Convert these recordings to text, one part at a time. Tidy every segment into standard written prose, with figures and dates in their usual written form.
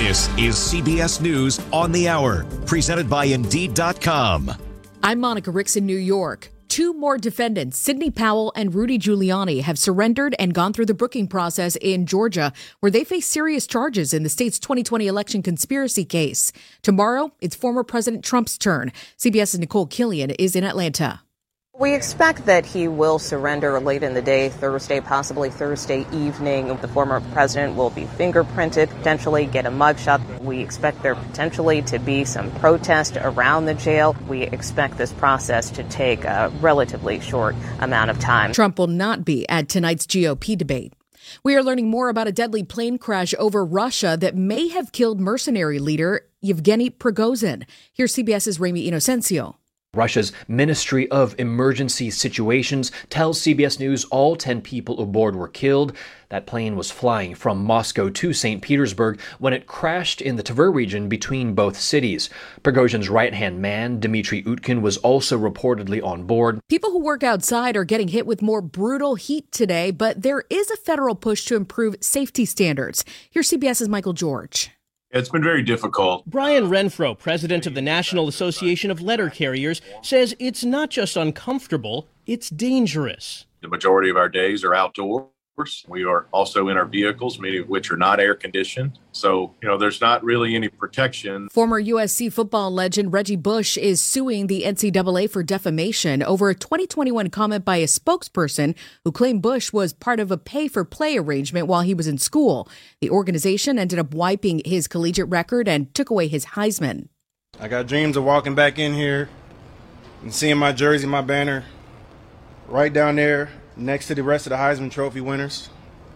This is CBS News on the Hour, presented by Indeed.com. I'm Monica Ricks in New York. Two more defendants, Sidney Powell and Rudy Giuliani, have surrendered and gone through the booking process in Georgia, where they face serious charges in the state's 2020 election conspiracy case. Tomorrow, it's former President Trump's turn. CBS's Nicole Killian is in Atlanta. We expect that he will surrender late in the day, Thursday, possibly Thursday evening. The former president will be fingerprinted, potentially get a mugshot. We expect there potentially to be some protest around the jail. We expect this process to take a relatively short amount of time. Trump will not be at tonight's GOP debate. We are learning more about a deadly plane crash over Russia that may have killed mercenary leader Yevgeny Prigozhin. Here's CBS's Ramy Inocencio. Russia's Ministry of Emergency Situations tells CBS News all 10 people aboard were killed. That plane was flying from Moscow to St. Petersburg when it crashed in the Tver region between both cities. Prigozhin's right-hand man, Dmitry Utkin, was also reportedly on board. People who work outside are getting hit with more brutal heat today, but there is a federal push to improve safety standards. Here's CBS's Michael George. It's been very difficult. Brian Renfro, president of the National Association of Letter Carriers, says it's not just uncomfortable, it's dangerous. The majority of our days are outdoors. We are also in our vehicles, many of which are not air conditioned. So, there's not really any protection. Former USC football legend Reggie Bush is suing the NCAA for defamation over a 2021 comment by a spokesperson who claimed Bush was part of a pay-for-play arrangement while he was in school. The organization ended up wiping his collegiate record and took away his Heisman. I got dreams of walking back in here and seeing my jersey, my banner, right down there next to the rest of the Heisman Trophy winners.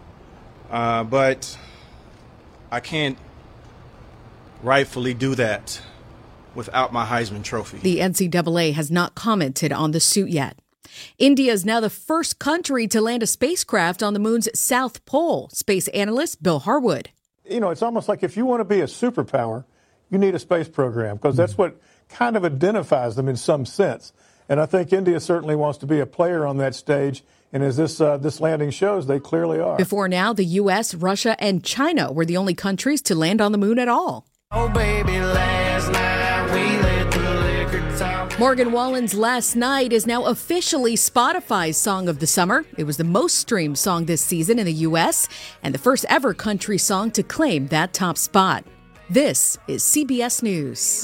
But I can't rightfully do that without my Heisman Trophy. The NCAA has not commented on the suit yet. India is now the first country to land a spacecraft on the moon's South Pole. Space analyst Bill Harwood. It's almost like if you want to be a superpower, you need a space program, because that's what kind of identifies them in some sense. And I think India certainly wants to be a player on that stage. And as this landing shows, they clearly are. Before now, the U.S., Russia, and China were the only countries to land on the moon at all. Oh, baby, last night we let the liquor talk. Morgan Wallen's Last Night is now officially Spotify's Song of the Summer. It was the most streamed song this season in the U.S. and the first ever country song to claim that top spot. This is CBS News.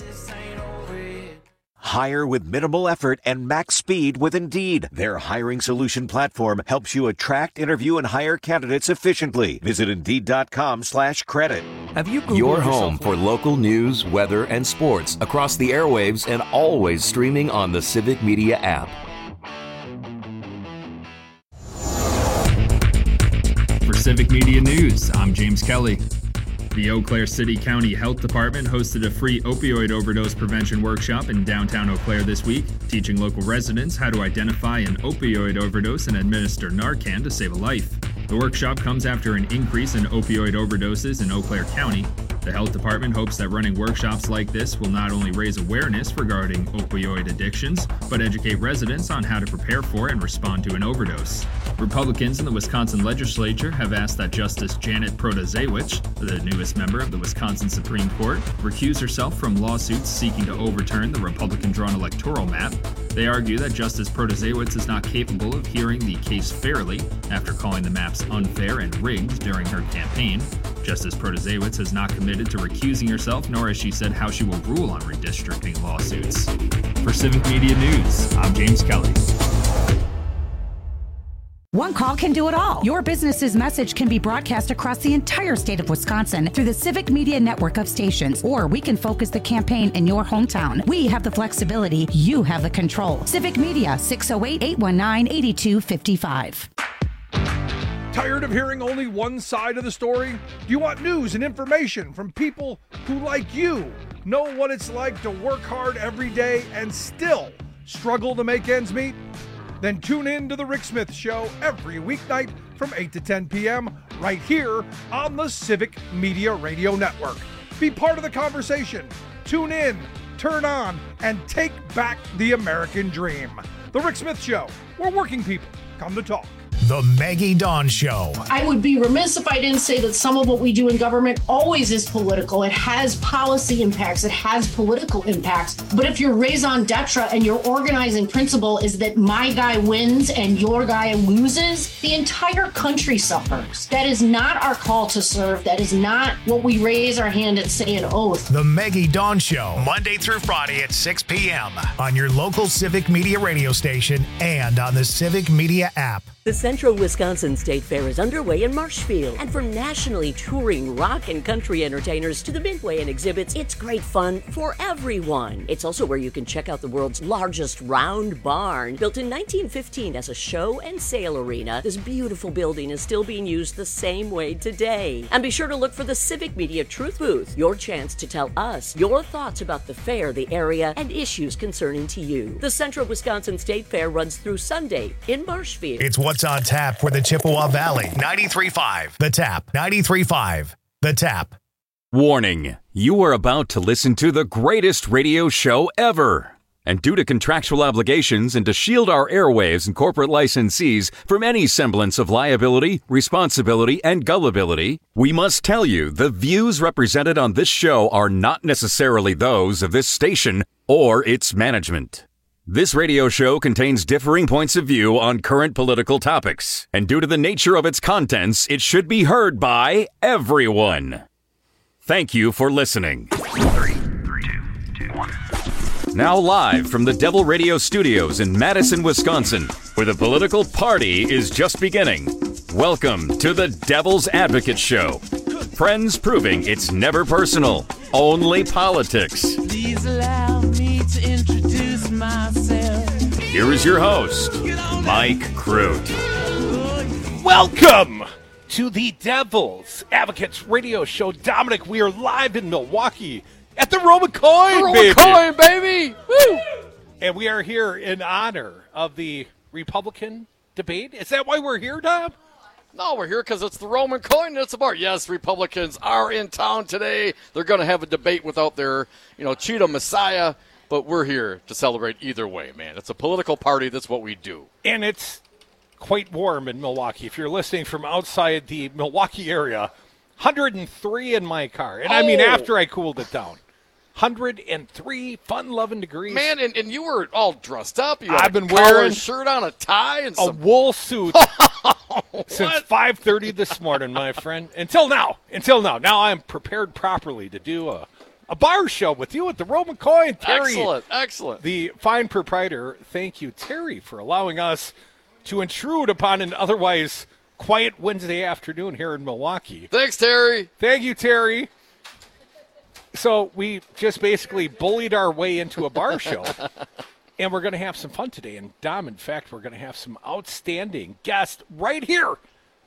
Hire with minimal effort and max speed with Indeed. Their hiring solution platform helps you attract, interview, and hire candidates efficiently. Visit Indeed.com/credit. Have you Googled your home for local news, weather, and sports across the airwaves and always streaming on the Civic Media app. For Civic Media News, I'm James Kelly. The Eau Claire City County Health Department hosted a free opioid overdose prevention workshop in downtown Eau Claire this week, teaching local residents how to identify an opioid overdose and administer Narcan to save a life. The workshop comes after an increase in opioid overdoses in Eau Claire County. The health department hopes that running workshops like this will not only raise awareness regarding opioid addictions, but educate residents on how to prepare for and respond to an overdose. Republicans in the Wisconsin legislature have asked that Justice Janet Protasiewicz, the newest member of the Wisconsin Supreme Court, recuse herself from lawsuits seeking to overturn the Republican-drawn electoral map. They argue that Justice Protasiewicz is not capable of hearing the case fairly after calling the maps unfair and rigged during her campaign. Justice Protasiewicz has not committed to recusing herself, nor has she said how she will rule on redistricting lawsuits. For Civic Media News, I'm James Kelly. One call can do it all. Your business's message can be broadcast across the entire state of Wisconsin through the Civic Media network of stations, or we can focus the campaign in your hometown. We have the flexibility. You have the control. Civic Media, 608-819-8255. Tired of hearing only one side of the story? Do you want news and information from people who, like you, know what it's like to work hard every day and still struggle to make ends meet? Then tune in to The Rick Smith Show every weeknight from 8 to 10 p.m. right here on the Civic Media Radio Network. Be part of the conversation. Tune in, turn on, and take back the American dream. The Rick Smith Show, where working people come to talk. The Maggie Dawn Show. I would be remiss if I didn't say that some of what we do in government always is political. It has policy impacts. It has political impacts. But if your raison d'etre and your organizing principle is that my guy wins and your guy loses, the entire country suffers. That is not our call to serve. That is not what we raise our hand and say an oath. The Maggie Dawn Show, Monday through Friday at 6 p.m. on your local Civic Media radio station and on the Civic Media app. The Central Wisconsin State Fair is underway in Marshfield. And from nationally touring rock and country entertainers to the Midway and exhibits, it's great fun for everyone. It's also where you can check out the world's largest round barn. Built in 1915 as a show and sale arena, this beautiful building is still being used the same way today. And be sure to look for the Civic Media Truth Booth, your chance to tell us your thoughts about the fair, the area, and issues concerning to you. The Central Wisconsin State Fair runs through Sunday in Marshfield. It's What's on Tap for the Chippewa Valley. 93.5 The Tap. 93.5 The Tap. Warning, you are about to listen to the greatest radio show ever. And due to contractual obligations and to shield our airwaves and corporate licensees from any semblance of liability, responsibility, and gullibility, we must tell you the views represented on this show are not necessarily those of this station or its management. This radio show contains differing points of view on current political topics, and due to the nature of its contents, it should be heard by everyone. Thank you for listening. 3, 2, 1. Now live from the Devil Radio Studios in Madison, Wisconsin, where the political party is just beginning. Welcome to the Devil's Advocate Show. Friends proving it's never personal, only politics. Please allow me to introduce myself. Here is your host, Mike Crute. Welcome to the Devil's Advocates Radio Show. Dominic, we are live in Milwaukee at the Roman Coin, baby! Woo! And we are here in honor of the Republican debate. Is that why we're here, Dom? No, we're here because it's the Roman coin and it's a bar. Yes, Republicans are in town today. They're going to have a debate without their, Cheetah Messiah, but we're here to celebrate either way, man. It's a political party. That's what we do. And it's quite warm in Milwaukee. If you're listening from outside the Milwaukee area, 103 in my car. And I mean, after I cooled it down. 103 fun-loving degrees. Man, and you were all dressed up. You I've had been a collar wearing shirt on, a tie, and a wool suit since 5:30 this morning, my friend. Until now. Now I'm prepared properly to do a bar show with you at the Roman Coin. Terry, excellent. The fine proprietor, thank you, Terry, for allowing us to intrude upon an otherwise quiet Wednesday afternoon here in Milwaukee. Thanks, Terry. Thank you, Terry. So we just basically bullied our way into a bar show, and we're going to have some fun today. And, Dom, in fact, we're going to have some outstanding guests right here,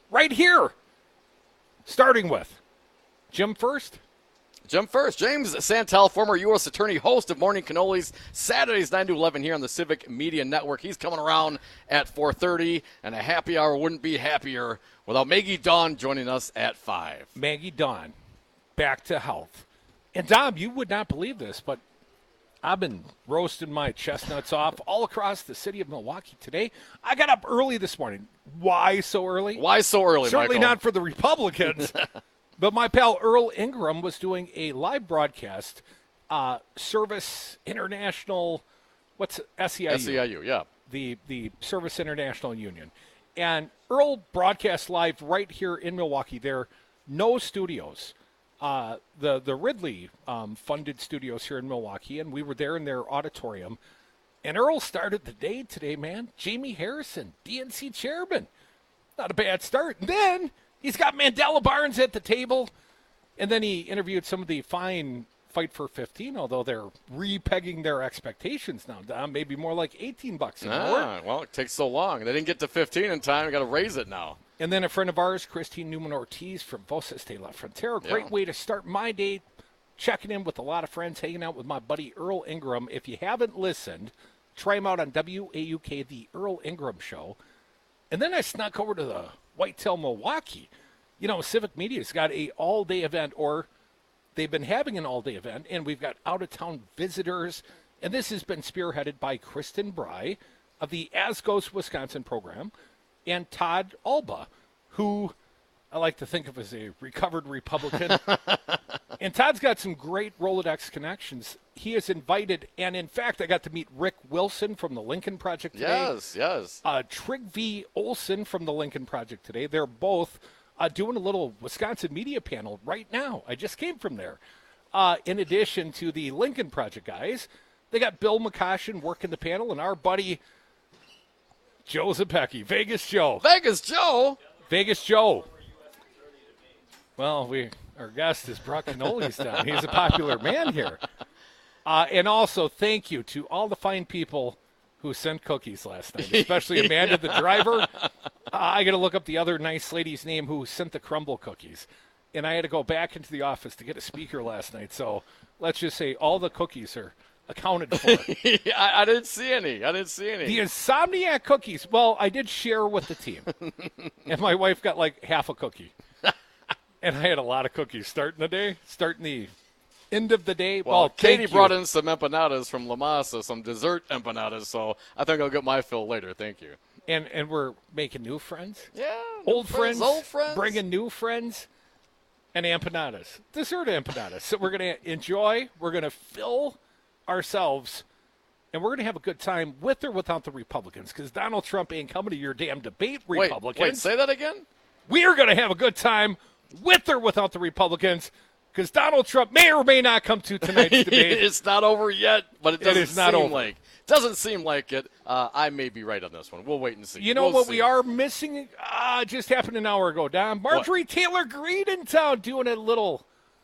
starting with Jim first. James Santel, former U.S. Attorney, host of Morning Cannolis, Saturdays 9 to 11 here on the Civic Media Network. He's coming around at 4:30, and a happy hour wouldn't be happier without Maggie Dawn joining us at 5. Maggie Dawn, back to health. And, Dom, you would not believe this, but I've been roasting my chestnuts off all across the city of Milwaukee today. I got up early this morning. Why so early? Certainly Michael? Not for the Republicans. But my pal Earl Ingram was doing a live broadcast, Service International, what's SEIU? SEIU, yeah. The Service International Union. And Earl broadcast live right here in Milwaukee. There are no studios. The Ridley funded studios here in Milwaukee, and we were there in their auditorium. And Earl started the day today, man. Jamie Harrison, DNC chairman. Not a bad start. And then he's got Mandela Barnes at the table. And then he interviewed some of the fine Fight for 15, although they're re-pegging their expectations now, Dom. Maybe more like $18 an hour. Well, it takes so long. They didn't get to 15 in time. We got to raise it now. And then a friend of ours, Christine Newman-Ortiz from Voces de la Frontera. Great way to start my day, checking in with a lot of friends, hanging out with my buddy Earl Ingram. If you haven't listened, try him out on WAUK, the Earl Ingram Show. And then I snuck over to the Whitetail Milwaukee. Civic Media's got a all-day event, or they've been having an all-day event, and we've got out-of-town visitors. And this has been spearheaded by Kristen Bry of the As Goes Wisconsin program. and Todd Alba, who I like to think of as a recovered Republican. And Todd's got some great Rolodex connections. He is invited, and in fact, I got to meet Rick Wilson from the Lincoln Project today. Yes. Trygve Olsen from the Lincoln Project today. They're both doing a little Wisconsin media panel right now. I just came from there. In addition to the Lincoln Project guys, they got Bill McCoshen working the panel, and our buddy Joe Zepecki, Vegas Joe. Vegas Joe. Well, our guest has brought cannolis down. He's a popular man here. And also, thank you to all the fine people who sent cookies last night, especially Amanda, the driver. I got to look up the other nice lady's name who sent the crumble cookies. And I had to go back into the office to get a speaker last night. So let's just say all the cookies are accounted for. I didn't see any. The Insomniac cookies, well, I did share with the team. And my wife got like half a cookie. And I had a lot of cookies starting the end of the day. Well, Katie brought in some empanadas from La Masa, some dessert empanadas, so I think I'll get my fill later. Thank you. And we're making new friends. Yeah. Old friends. Bringing new friends. And empanadas. Dessert empanadas. So we're going to enjoy. We're going to fill ourselves. And we're going to have a good time with or without the Republicans. Because Donald Trump ain't coming to your damn debate, Republicans. Wait, say that again? We are going to have a good time with or without the Republicans, because Donald Trump may or may not come to tonight's debate. It's not over yet, but it doesn't seem like it. I may be right on this one. We'll wait and see. You know what we are missing? Just happened an hour ago, Don. Marjorie Taylor Greene in town doing a little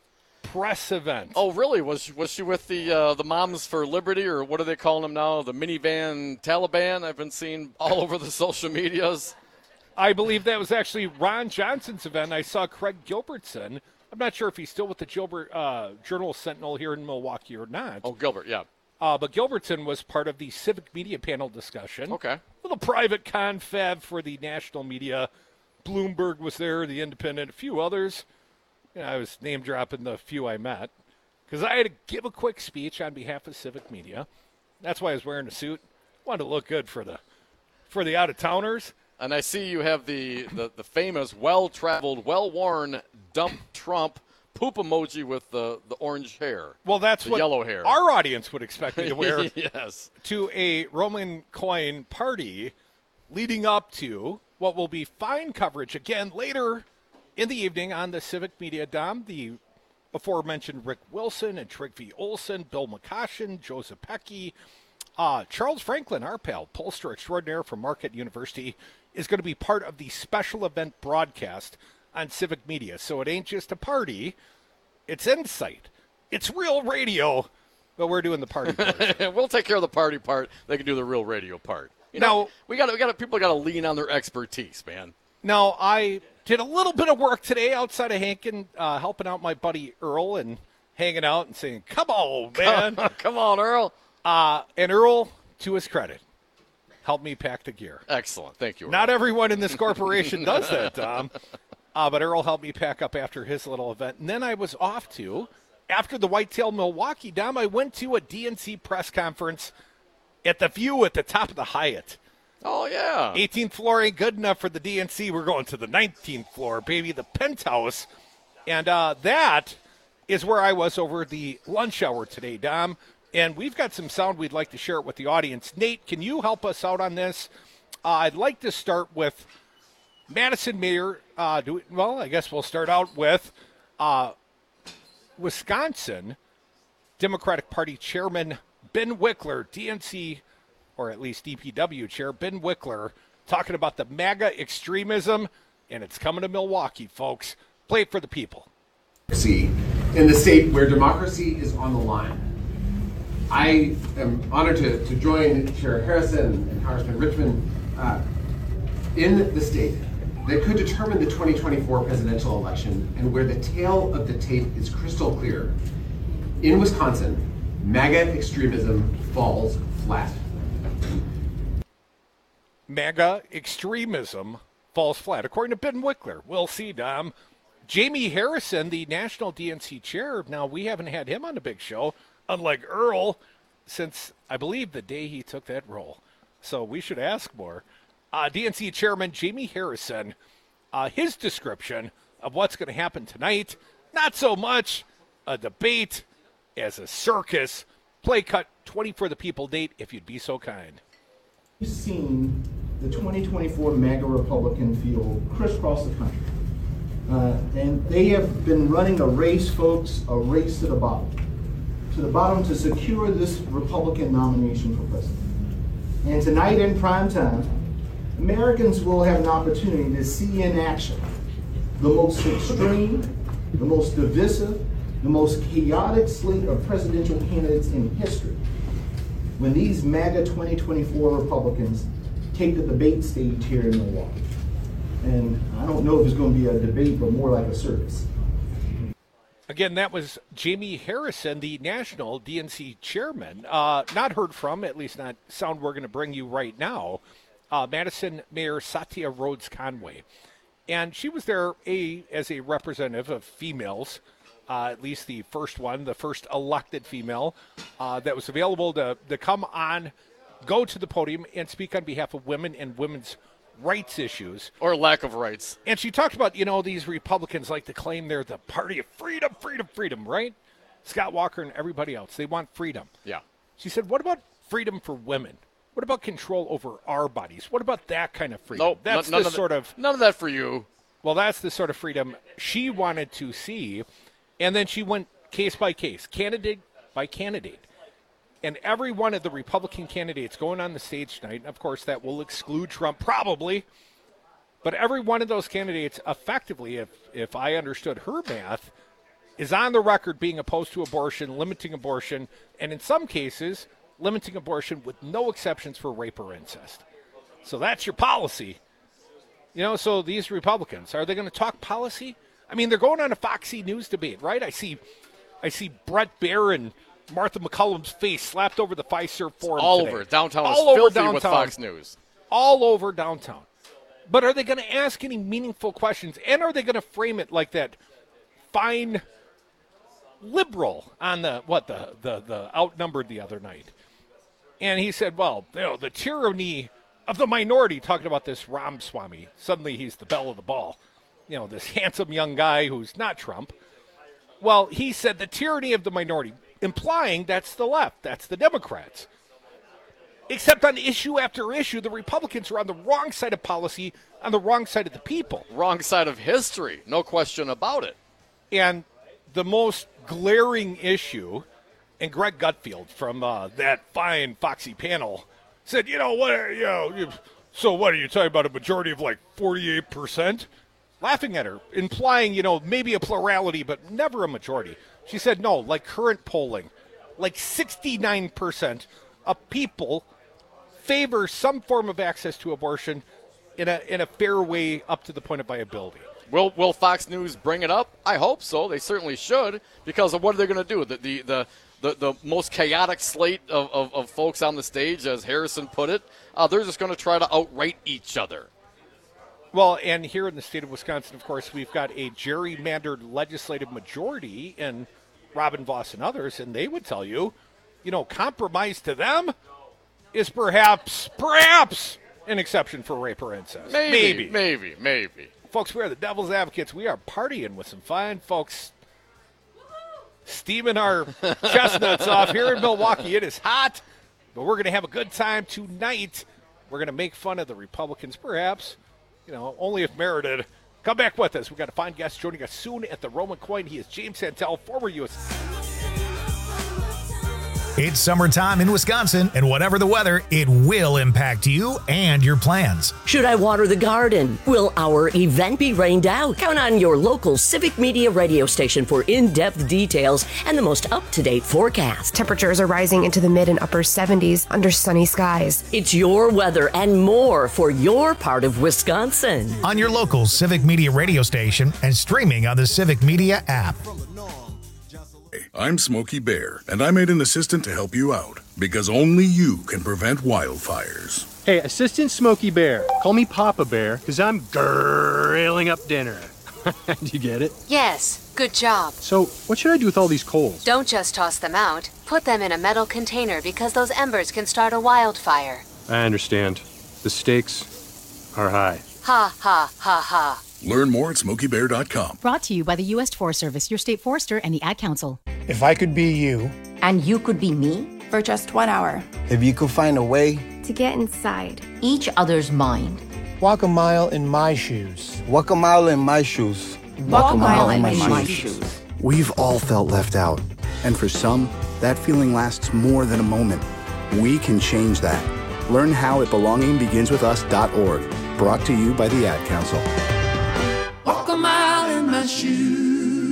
press event. Oh, really? Was she with the Moms for Liberty, or what are they calling them now? The minivan Taliban? I've been seeing all over the social medias. I believe that was actually Ron Johnson's event. I saw Craig Gilbertson. I'm not sure if he's still with the Journal-Sentinel here in Milwaukee or not. Oh, Gilbert, yeah. But Gilbertson was part of the civic media panel discussion. Okay. Little private confab for the national media. Bloomberg was there, The Independent, a few others. I was name-dropping the few I met because I had to give a quick speech on behalf of civic media. That's why I was wearing a suit. Wanted to look good for the out-of-towners. And I see you have the famous, well-traveled, well-worn dump Trump poop emoji with the orange hair. Well, that's what yellow hair. Our audience would expect me to wear yes. to a Roman coin party leading up to what will be fine coverage again later in the evening on the Civic Media Dom. The aforementioned Rick Wilson and Trygve Olsen, Bill McCoshen, Joe Zepecki, Charles Franklin, our pal, pollster extraordinaire from Marquette University, is going to be part of the special event broadcast on Civic Media. So it ain't just a party, it's insight. It's real radio, but we're doing the party part. We'll take care of the party part. They can do the real radio part. People got to lean on their expertise, man. Now, I did a little bit of work today outside of Hankin, helping out my buddy Earl and hanging out and saying, "Come on, man, come on, Earl." And Earl, to his credit, helped me pack the gear. Excellent. Thank you, Earl. Not everyone in this corporation does that, Tom. But Earl helped me pack up after his little event. And then I was off to, after the Whitetail Milwaukee, Dom, I went to a DNC press conference at the View at the top of the Hyatt. Oh, yeah. 18th floor ain't good enough for the DNC. We're going to the 19th floor, baby, the penthouse. And that is where I was over the lunch hour today, Dom. And we've got some sound we'd like to share it with the audience. Nate, can you help us out on this? I'd like to start with Madison Mayor. I guess we'll start out with Wisconsin Democratic Party Chairman Ben Wickler, DNC, or at least DPW Chair Ben Wickler, talking about the MAGA extremism, and it's coming to Milwaukee, folks. Play it for the people. In the state where democracy is on the line. I am honored to join Chair Harrison and Congressman Richmond in the state that could determine the 2024 presidential election and where the tale of the tape is crystal clear. In Wisconsin, MAGA extremism falls flat. MAGA extremism falls flat, according to Ben Wickler. We'll see, Dom. Jamie Harrison, the national DNC chair. Now, we haven't had him on the big show, unlike Earl, since, I believe, the day he took that role. So we should ask more. DNC Chairman Jamie Harrison, his description of what's going to happen tonight, not so much a debate as a circus. Play cut 20 for the people, Nate, if you'd be so kind. We've seen the 2024 MAGA Republican field crisscross the country. And they have been running a race, folks, a race to the bottom to secure this Republican nomination for president. And tonight in prime time, Americans will have an opportunity to see in action the most extreme, the most divisive, the most chaotic slate of presidential candidates in history when these MAGA 2024 Republicans take the debate stage here in Milwaukee. And I don't know if it's going to be a debate, but more like a circus. Again, that was Jamie Harrison, the national DNC chairman. Not heard from, at least not sound we're going to bring you right now, Madison Mayor Satya Rhodes Conway. And she was there as a representative of females, at least the first one, the first elected female that was available to come on, go to the podium and speak on behalf of women and women's rights issues. Or lack of rights. And she talked about, these Republicans like to claim they're the party of freedom, freedom, freedom, right? Scott Walker and everybody else, they want freedom. Yeah. She said, what about freedom for women? What about control over our bodies? What about that kind of freedom? Nope, that's none of that for you. Well, that's the sort of freedom she wanted to see. And then she went case by case, candidate by candidate. And every one of the Republican candidates going on the stage tonight, and of course that will exclude Trump probably, but every one of those candidates effectively, if I understood her math, is on the record being opposed to abortion, limiting abortion, and in some cases, limiting abortion with no exceptions for rape or incest. So that's your policy. So these Republicans, are they going to talk policy? I mean, they're going on a Foxy News debate, right? I see Brett Baier and Martha McCullum's face slapped over the Fiserv Forum all today. Over. Downtown is all filthy over with Fox News. All over downtown. But are they going to ask any meaningful questions? And are they going to frame it like that fine liberal on the outnumbered the other night? And he said, well, the tyranny of the minority, talking about this Ramaswamy. Suddenly he's the belle of the ball. This handsome young guy who's not Trump. Well, he said the tyranny of the minority, implying that's the left, that's the Democrats. Except on issue after issue, the Republicans are on the wrong side of policy, on the wrong side of the people. Wrong side of history, no question about it. And the most glaring issue, and Greg Gutfeld from that fine Foxy panel said, so what are you talking about, a majority of like 48%? Laughing at her, implying, maybe a plurality, but never a majority. She said, no, like current polling, like 69% of people favor some form of access to abortion in a fair way up to the point of viability. Will Fox News bring it up? I hope so. They certainly should, because of what are they going to do? The most chaotic slate of folks on the stage, as Harrison put it, they're just going to try to outright each other. Well, and here in the state of Wisconsin, of course, we've got a gerrymandered legislative majority in Robin Vos and others, and they would tell you, compromise to them is perhaps an exception for rape or incest. Maybe. Folks, we are the devil's advocates. We are partying with some fine folks, steaming our chestnuts off here in Milwaukee. It is hot, but we're going to have a good time tonight. We're going to make fun of the Republicans, perhaps. Only if merited. Come back with us. We've got a fine guest joining us soon at the Roman Coin. He is James Santel, former U.S. It's summertime in Wisconsin, and whatever the weather, it will impact you and your plans. Should I water the garden? Will our event be rained out? Count on your local Civic Media radio station for in-depth details and the most up-to-date forecast. Temperatures are rising into the mid and upper 70s under sunny skies. It's your weather and more for your part of Wisconsin. On your local Civic Media radio station and streaming on the Civic Media app. I'm Smokey Bear, and I made an assistant to help you out, because only you can prevent wildfires. Hey, Assistant Smokey Bear, call me Papa Bear, because I'm grilling up dinner. Do you get it? Yes, good job. So, what should I do with all these coals? Don't just toss them out. Put them in a metal container because those embers can start a wildfire. I understand. The stakes are high. Ha ha ha ha. Learn more at SmokeyBear.com. Brought to you by the U.S. Forest Service, your state forester, and the Ad Council. If I could be you. And you could be me? For just 1 hour. If you could find a way. To get inside. Each other's mind. Walk a mile in my shoes. Walk a mile in my shoes. Walk a mile in my shoes. We've all felt left out. And for some, that feeling lasts more than a moment. We can change that. Learn how at belongingbeginswithus.org. Brought to you by the Ad Council. Walk a mile in my shoes.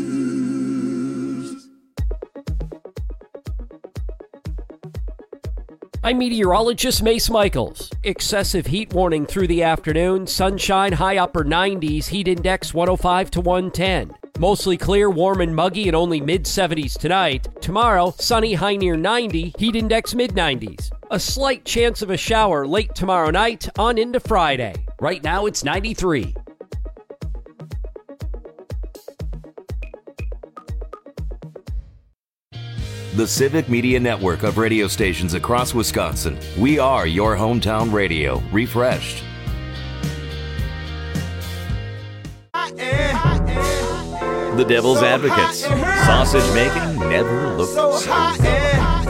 I'm meteorologist Mace Michaels. Excessive heat warning through the afternoon. Sunshine, high upper 90s. Heat index 105 to 110. Mostly clear, warm and muggy and only mid-70s tonight. Tomorrow, sunny, high near 90. Heat index mid-90s. A slight chance of a shower late tomorrow night on into Friday. Right now, it's 93. The Civic Media Network of radio stations across Wisconsin. We are your hometown radio, refreshed. The Devil's Advocates. Sausage making never looked so good.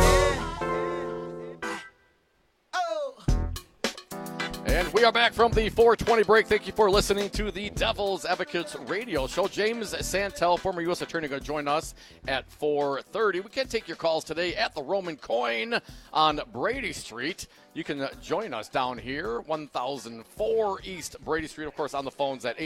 And we are back from the 420 break. Thank you for listening to the Devil's Advocates radio show. James Santel, former U.S. Attorney, going to join us at 4:30. We can take your calls today at the Roman Coin on Brady Street. You can join us down here, 1004 East Brady Street. Of course, on the phones at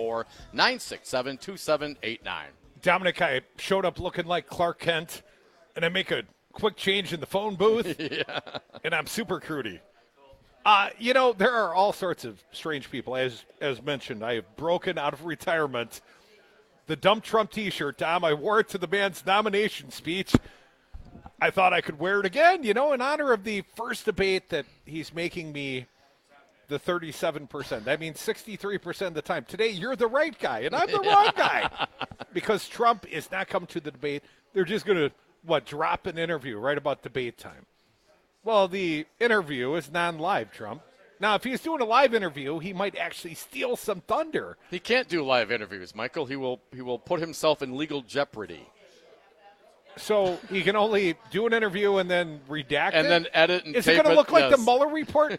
844-967-2789. Dominic, I showed up looking like Clark Kent, and I make a quick change in the phone booth, and I'm super crudy. There are all sorts of strange people. As mentioned, I have broken out of retirement. The Dump Trump T-shirt, Dom, I wore it to the band's nomination speech. I thought I could wear it again, in honor of the first debate that he's making me the 37%. That means 63% of the time. Today, you're the right guy, and I'm the wrong guy. Because Trump is not coming to the debate. They're just going to, drop an interview right about debate time. Well, the interview is non-live, Trump. Now, if he's doing a live interview, he might actually steal some thunder. He can't do live interviews, Michael. He will put himself in legal jeopardy. So he can only do an interview and then redact and then edit and Is tape it going to look like yes. the Mueller report?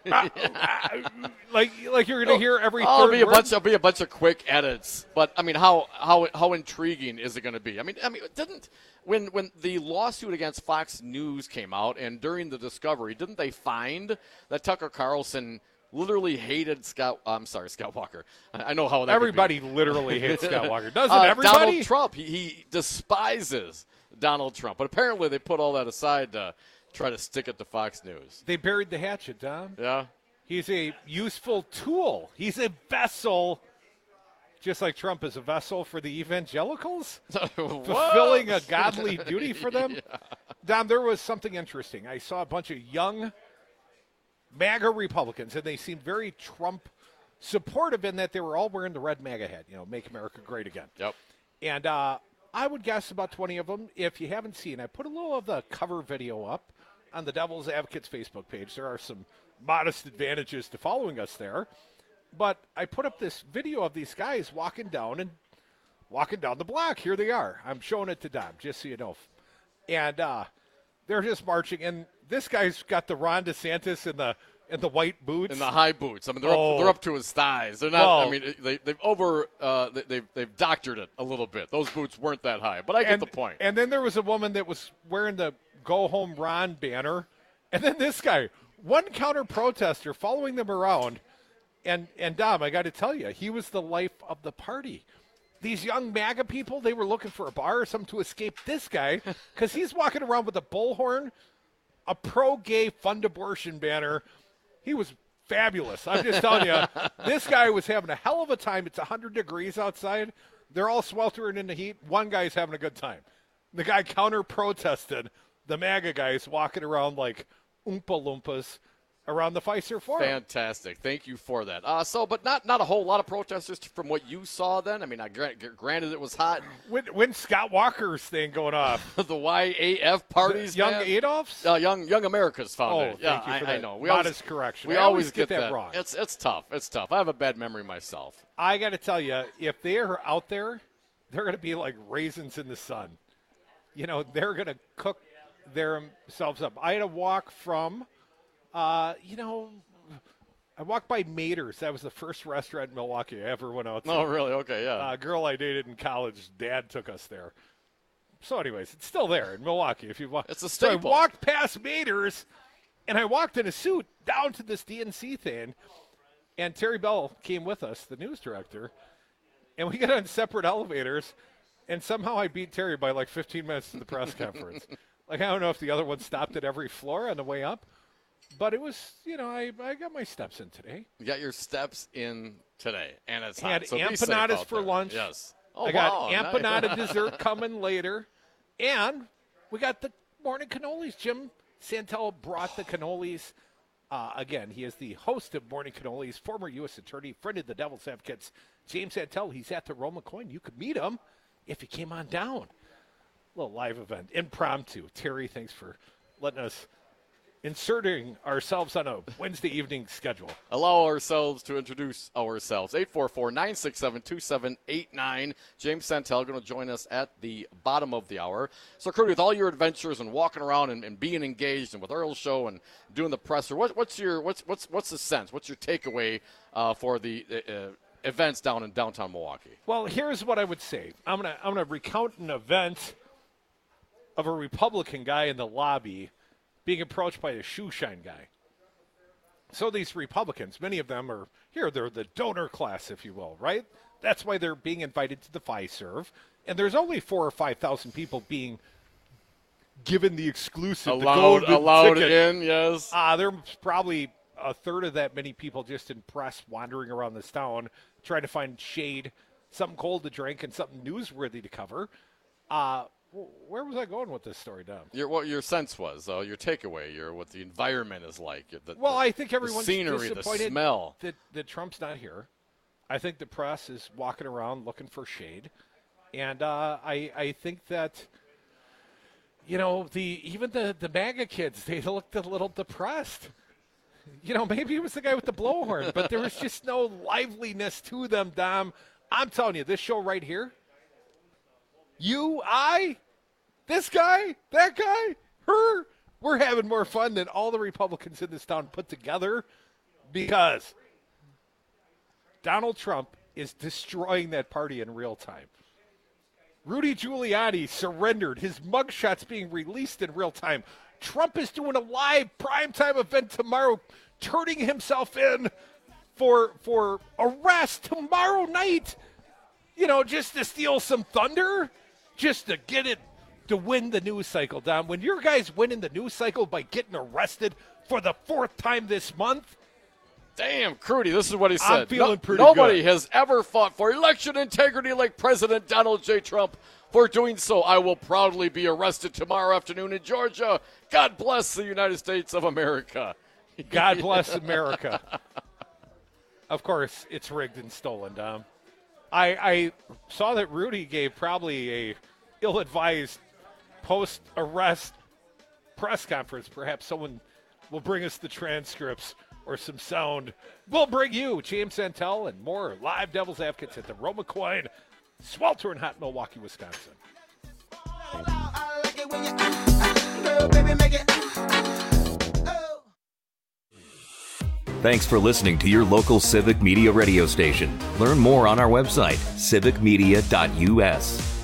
like you're going to hear every It'll third be a word? bunch of quick edits. But I mean, how intriguing is it going to be? I mean, didn't when the lawsuit against Fox News came out and during the discovery, didn't they find that Tucker Carlson literally hated Scott Walker? I know how that everybody literally hates Scott Walker. Doesn't everybody? Donald Trump, he despises Donald Trump. But apparently they put all that aside to try to stick it to Fox News. They buried the hatchet, Don. Yeah. He's a useful tool. He's a vessel, just like Trump is a vessel for the evangelicals, fulfilling a godly duty for them. Yeah. Don, there was something interesting. I saw a bunch of young MAGA Republicans, and they seemed very Trump supportive in that they were all wearing the red MAGA hat, Make America Great Again. Yep. And I would guess about 20 of them. If you haven't seen, I put a little of the cover video up on the Devil's Advocates Facebook page. There are some modest advantages to following us there. But I put up this video of these guys walking down the block. Here they are. I'm showing it to Dom, just so you know. And they're just marching. And this guy's got the Ron DeSantis in the white boots, in the high boots. I mean, they're up to his thighs. They're not. Well, I mean, they've doctored it a little bit. Those boots weren't that high, but I get the point. And then there was a woman that was wearing the "Go Home Ron" banner, and then this guy, one counter protester, following them around. And Dom, I got to tell you, he was the life of the party. These young MAGA people, they were looking for a bar or something to escape this guy because he's walking around with a bullhorn, a pro-gay fund abortion banner. He was fabulous. I'm just telling you, this guy was having a hell of a time. It's 100 degrees outside. They're all sweltering in the heat. One guy's having a good time. The guy counter-protested. The MAGA guys walking around like Oompa Loompas. around the Fiserv Forum. Fantastic. Thank you for that. But not a whole lot of protesters from what you saw then. I mean, granted it was hot. When Scott Walker's thing going off? The YAF parties, Young man? Adolph's? Young America's founded. Oh, thank you for that. I know. Modest correction. We I always get that wrong. It's tough. It's tough. I have a bad memory myself. I got to tell you, if they're out there, they're going to be like raisins in the sun. You know, they're going to cook themselves up. I had to walk from, I walked by Mater's. That was the first restaurant in Milwaukee I ever went out to. Oh, really? Okay, yeah. A girl I dated in college, Dad took us there. So anyways, it's still there in Milwaukee. If you walk, it's a staple. So I walked past Mater's, and I walked in a suit down to this DNC thing, and Terry Bell came with us, the news director, and we got on separate elevators, and somehow I beat Terry by like 15 minutes to the press conference. Like, I don't know if the other one stopped at every floor on the way up, but it was, I got my steps in today. You got your steps in today, and it's hot. Had so empanadas for lunch. Yes. I got empanada dessert coming later, and we got the morning cannolis. Jim Santel brought the cannolis. Again, he is the host of Morning Cannolis, former U.S. attorney, friend of the Devil's Advocates. James Santel, he's at the Roma Coin. You could meet him if he came on down. Little live event, impromptu. Terry, thanks for letting us inserting ourselves on a Wednesday evening schedule. Allow ourselves to introduce ourselves. 844-967-2789. James Santel going to join us at the bottom of the hour. So, Crudy, with all your adventures and walking around and being engaged and with Earl's show and doing the presser, what's the sense? What's your takeaway for the events down in downtown Milwaukee? Well, here's what I would say. I'm gonna recount an event of a Republican guy in the lobby being approached by a shoe shine guy. So these Republicans, many of them are here, they're the donor class, if you will, right? That's why they're being invited to the Fiserv. And there's only 4,000 or 5,000 people being given the exclusive, allowed ticket. In, yes. There's probably a third of that many people just in press wandering around this town trying to find shade, something cold to drink, and something newsworthy to cover. Where was I going with this story, Dom? What your sense was, though, your takeaway, what the environment is like. I think everyone's the scenery, disappointed the smell. that Trump's not here. I think the press is walking around looking for shade. And I think that, even the MAGA kids, they looked a little depressed. Maybe it was the guy with the blowhorn, but there was just no liveliness to them, Dom. I'm telling you, this show right here, you, I, this guy, that guy, her, we're having more fun than all the Republicans in this town put together because Donald Trump is destroying that party in real time. Rudy Giuliani surrendered. His mugshot's being released in real time. Trump is doing a live primetime event tomorrow, turning himself in for arrest tomorrow night, just to steal some thunder. Just to get it, to win the news cycle, Dom. When your guy's winning the news cycle by getting arrested for the 4th time this month. Damn, Crudy, this is what he said. I'm feeling pretty Nobody good. has ever fought for election integrity like President Donald J. Trump. For doing so, I will proudly be arrested tomorrow afternoon in Georgia. God bless the United States of America. God bless America. Of course, it's rigged and stolen, Dom. I saw that Rudy gave probably a ill-advised post-arrest press conference. Perhaps someone will bring us the transcripts or some sound. We'll bring you James Santel and more live Devil's Advocates at the Roma Coin, sweltering hot Milwaukee, Wisconsin. Thanks for listening to your local Civic Media radio station. Learn more on our website, civicmedia.us.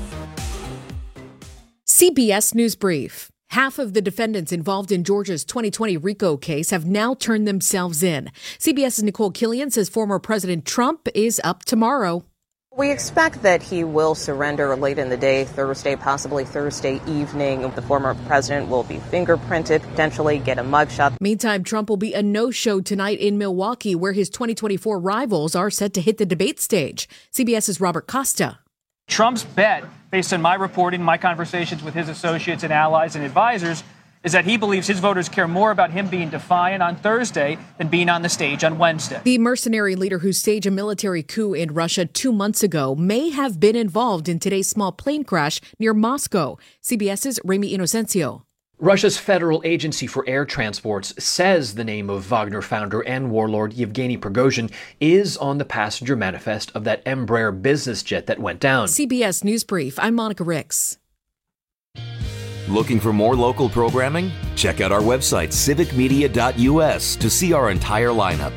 CBS News Brief. Half of the defendants involved in Georgia's 2020 RICO case have now turned themselves in. CBS's Nicole Killian says former President Trump is up tomorrow. We expect that he will surrender late in the day, Thursday, possibly Thursday evening. The former president will be fingerprinted, potentially get a mugshot. Meantime, Trump will be a no-show tonight in Milwaukee, where his 2024 rivals are set to hit the debate stage. CBS's Robert Costa. Trump's bet, based on my reporting, my conversations with his associates and allies and advisors, is that he believes his voters care more about him being defiant on Thursday than being on the stage on Wednesday. The mercenary leader who staged a military coup in Russia 2 months ago may have been involved in today's small plane crash near Moscow. CBS's Remy Inocencio. Russia's Federal Agency for Air Transports says the name of Wagner founder and warlord Yevgeny Prigozhin is on the passenger manifest of that Embraer business jet that went down. CBS News Brief, I'm Monica Ricks. Looking for more local programming? Check out our website, civicmedia.us, to see our entire lineup.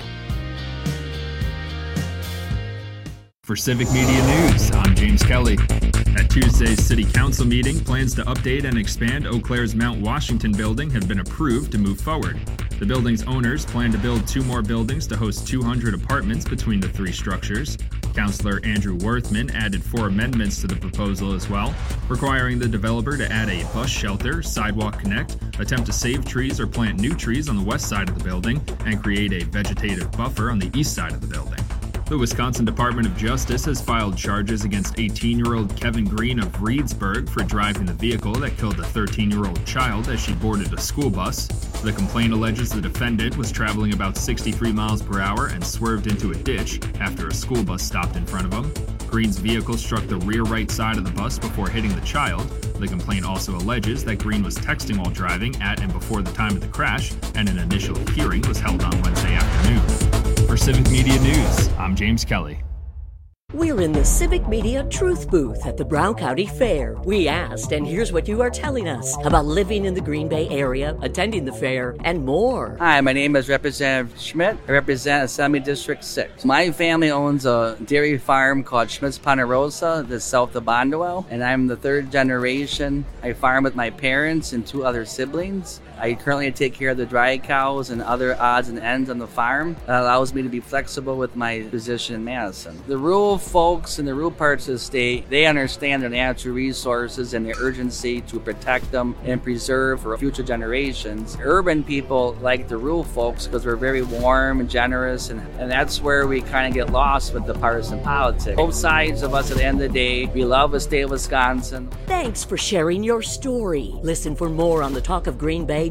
For Civic Media News, I'm James Kelly. At Tuesday's City Council meeting, plans to update and expand Eau Claire's Mount Washington building have been approved to move forward. The building's owners plan to build 2 more buildings to host 200 apartments between the 3 structures. Councilor Andrew Worthman added 4 amendments to the proposal as well, requiring the developer to add a bus shelter, sidewalk connect, attempt to save trees or plant new trees on the west side of the building, and create a vegetative buffer on the east side of the building. The Wisconsin Department of Justice has filed charges against 18-year-old Kevin Green of Reedsburg for driving the vehicle that killed a 13-year-old child as she boarded a school bus. The complaint alleges the defendant was traveling about 63 miles per hour and swerved into a ditch after a school bus stopped in front of him. Green's vehicle struck the rear right side of the bus before hitting the child. The complaint also alleges that Green was texting while driving at and before the time of the crash, and an initial hearing was held on Wednesday afternoon. For Civic Media News, I'm James Kelly. We're in the Civic Media Truth Booth at the Brown County Fair. We asked, and here's what you are telling us about living in the Green Bay area, attending the fair, and more. Hi, my name is Representative Schmidt. I represent Assembly District 6. My family owns a dairy farm called Schmidt's Ponderosa, just south of Bondwell, and I'm the 3rd generation. I farm with my parents and 2 other siblings. I currently take care of the dry cows and other odds and ends on the farm. That allows me to be flexible with my position in Madison. The rural folks in the rural parts of the state, they understand their natural resources and the urgency to protect them and preserve for future generations. Urban people like the rural folks because we're very warm and generous, and that's where we kind of get lost with the partisan politics. Both sides of us at the end of the day, we love the state of Wisconsin. Thanks for sharing your story. Listen for more on the Talk of Green Bay,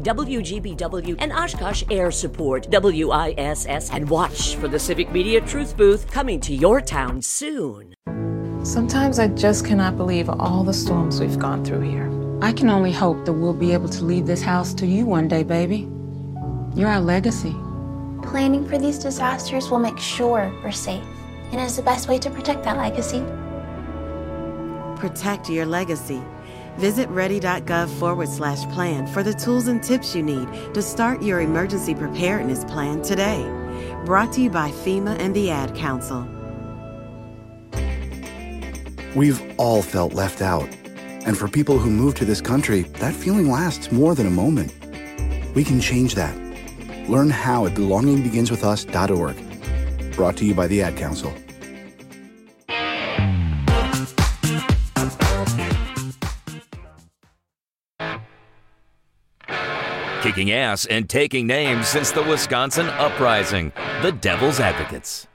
WGBW, and Oshkosh Air Support, WISS, and watch for the Civic Media Truth Booth coming to your town soon. Sometimes I just cannot believe all the storms we've gone through here. I can only hope that we'll be able to leave this house to you one day, baby. You're our legacy. Planning for these disasters will make sure we're safe, and is the best way to protect that legacy. Protect your legacy. Visit ready.gov/plan for the tools and tips you need to start your emergency preparedness plan today. Brought to you by FEMA and the Ad Council. We've all felt left out. And for people who move to this country, that feeling lasts more than a moment. We can change that. Learn how at belongingbeginswithus.org. Brought to you by the Ad Council. Kicking ass and taking names since the Wisconsin Uprising, the Devil's Advocates.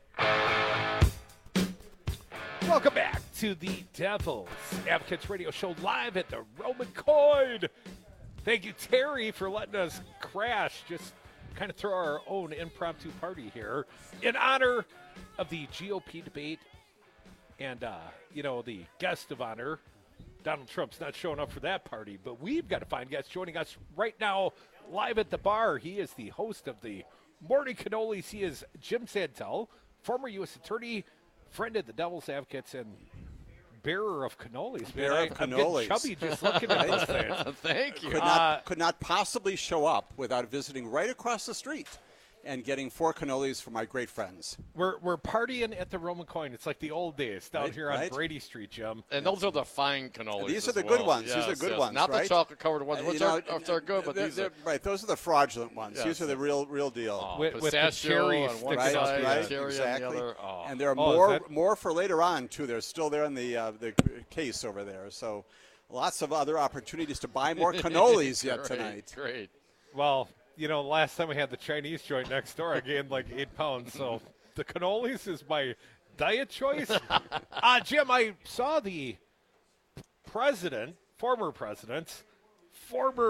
Welcome back to the Devil's Advocates Radio Show live at the Roman Coin. Thank you, Terry, for letting us crash, just kind of throw our own impromptu party here in honor of the GOP debate and, the guest of honor. Donald Trump's not showing up for that party, but we've got a fine guest joining us right now live at the bar. He is the host of the Morning Cannolis. He is Jim Santel, former U.S. attorney, friend of the Devil's Advocates, and bearer of cannolis. Bearer of I'm cannolis. getting chubby just looking at those things. Thank you. Could not possibly show up without visiting right across the street and getting 4 cannolis for my great friends. We're partying at the Roman Coin. It's like the old days down here on Brady Street, Jim. And those are the fine cannolis. These are the good ones. Yes, these are good ones, not right? the chocolate-covered ones, which are good, but these are... Right, those are the fraudulent ones. Yes. These are the real deal. With the cherries right, exactly. And there are more for later on, too. They're still there in the case over there. So lots of other opportunities to buy more cannolis yet tonight. Great. Well, last time we had the Chinese joint next door, I gained like 8 pounds. So the cannolis is my diet choice. Jim, I saw the former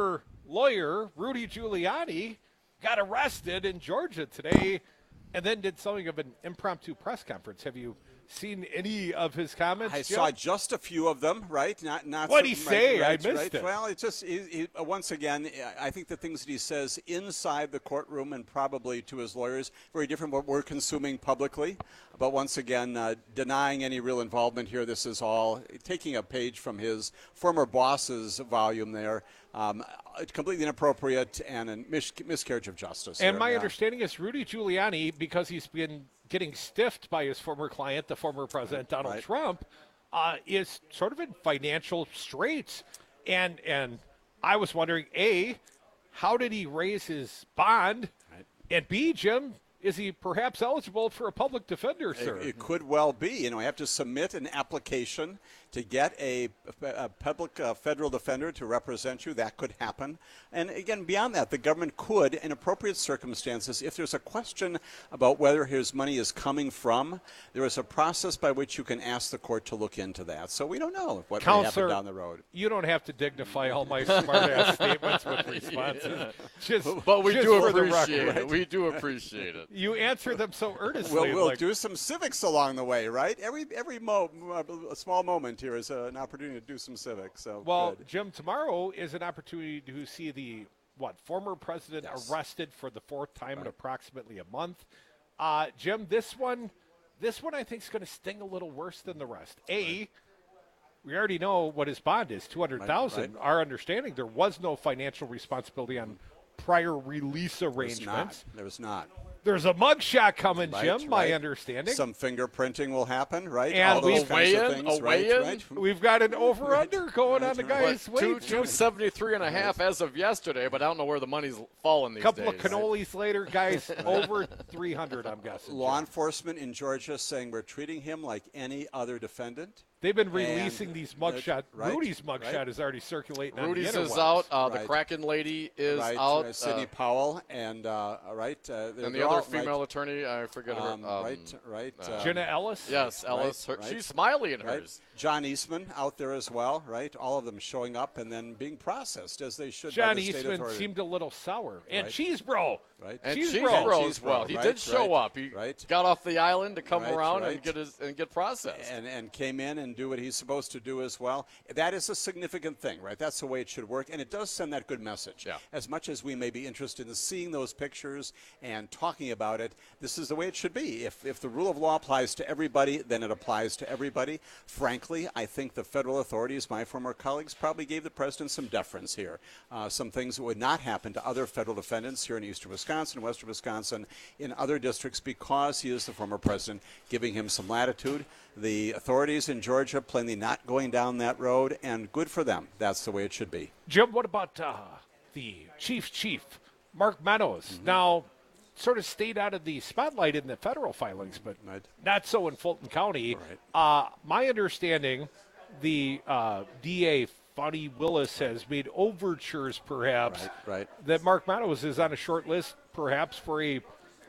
lawyer, Rudy Giuliani, got arrested in Georgia today and then did something of an impromptu press conference. Have you seen any of his comments, I Jim? saw just a few of them, right? Not. What'd he say? Right, I missed it. Well, it's just once again, I think the things that he says inside the courtroom and probably to his lawyers very different from what we're consuming publicly. But once again, denying any real involvement here. This is all taking a page from his former boss's volume there. Completely inappropriate and a miscarriage of justice. And my understanding is Rudy Giuliani, because he's been getting stiffed by his former client, the former president Donald Trump, is sort of in financial straits. And I was wondering, A, how did he raise his bond? And B, Jim, is he perhaps eligible for a public defender, sir? It could well be. I have to submit an application to get a public federal defender to represent you. That could happen. And again, beyond that, the government could, in appropriate circumstances, if there's a question about whether his money is coming from, there is a process by which you can ask the court to look into that. So we don't know what may happen down the road. You don't have to dignify all my smart-ass statements with responses. But we just do for the appreciate record. it. We do appreciate it. You answer them so earnestly. We'll do some civics along the way, right? Every small moment here is an opportunity to do some civics. So well, good. Jim, tomorrow is an opportunity to see the former president arrested for the fourth time in approximately a month. Jim, this one I think is going to sting a little worse than the rest. We already know what his bond is, $200,000. Right. Our understanding, there was no financial responsibility on prior release arrangements. There was not. There's a mugshot coming, Jim, my understanding. Some fingerprinting will happen, right? And all those kinds of things, right? We've got an over-under going on the guy's weight. 273 and a half as of yesterday, but I don't know where the money's falling these days. Couple of cannolis later, guys, over 300, I'm guessing. Law enforcement in Georgia saying we're treating him like any other defendant. They've been releasing these mugshots. Rudy's mugshot is already circulating on the Rudy's interwebs. is out. The Kraken lady is out. Sidney Powell and and the other female attorney, I forget her. Jenna Ellis? Yes, Ellis. She's smiley in hers. John Eastman out there as well, right? All of them showing up and then being processed as they should. John by the state Eastman authority. seemed a little sour. And Cheese Bro. Right. And Cheese Bro as well. He did show up. He got off the island to come around and get processed. And came in and do what he's supposed to do as well. That is a significant thing, right? That's the way it should work. And it does send that good message. Yeah. As much as we may be interested in seeing those pictures and talking about it, this is the way it should be. If the rule of law applies to everybody, then it applies to everybody. Frankly, I think the federal authorities, my former colleagues, probably gave the president some deference here. Some things that would not happen to other federal defendants here in eastern Wisconsin, western Wisconsin, in other districts because he is the former president, giving him some latitude. The authorities in Georgia plainly not going down that road, and good for them. That's the way it should be. Jim, what about the chief, Mark Meadows? Now, sort of stayed out of the spotlight in the federal filings, but not so in Fulton County. My understanding, the DA, Fani Willis, has made overtures, perhaps, that Mark Meadows is on a short list, perhaps, for a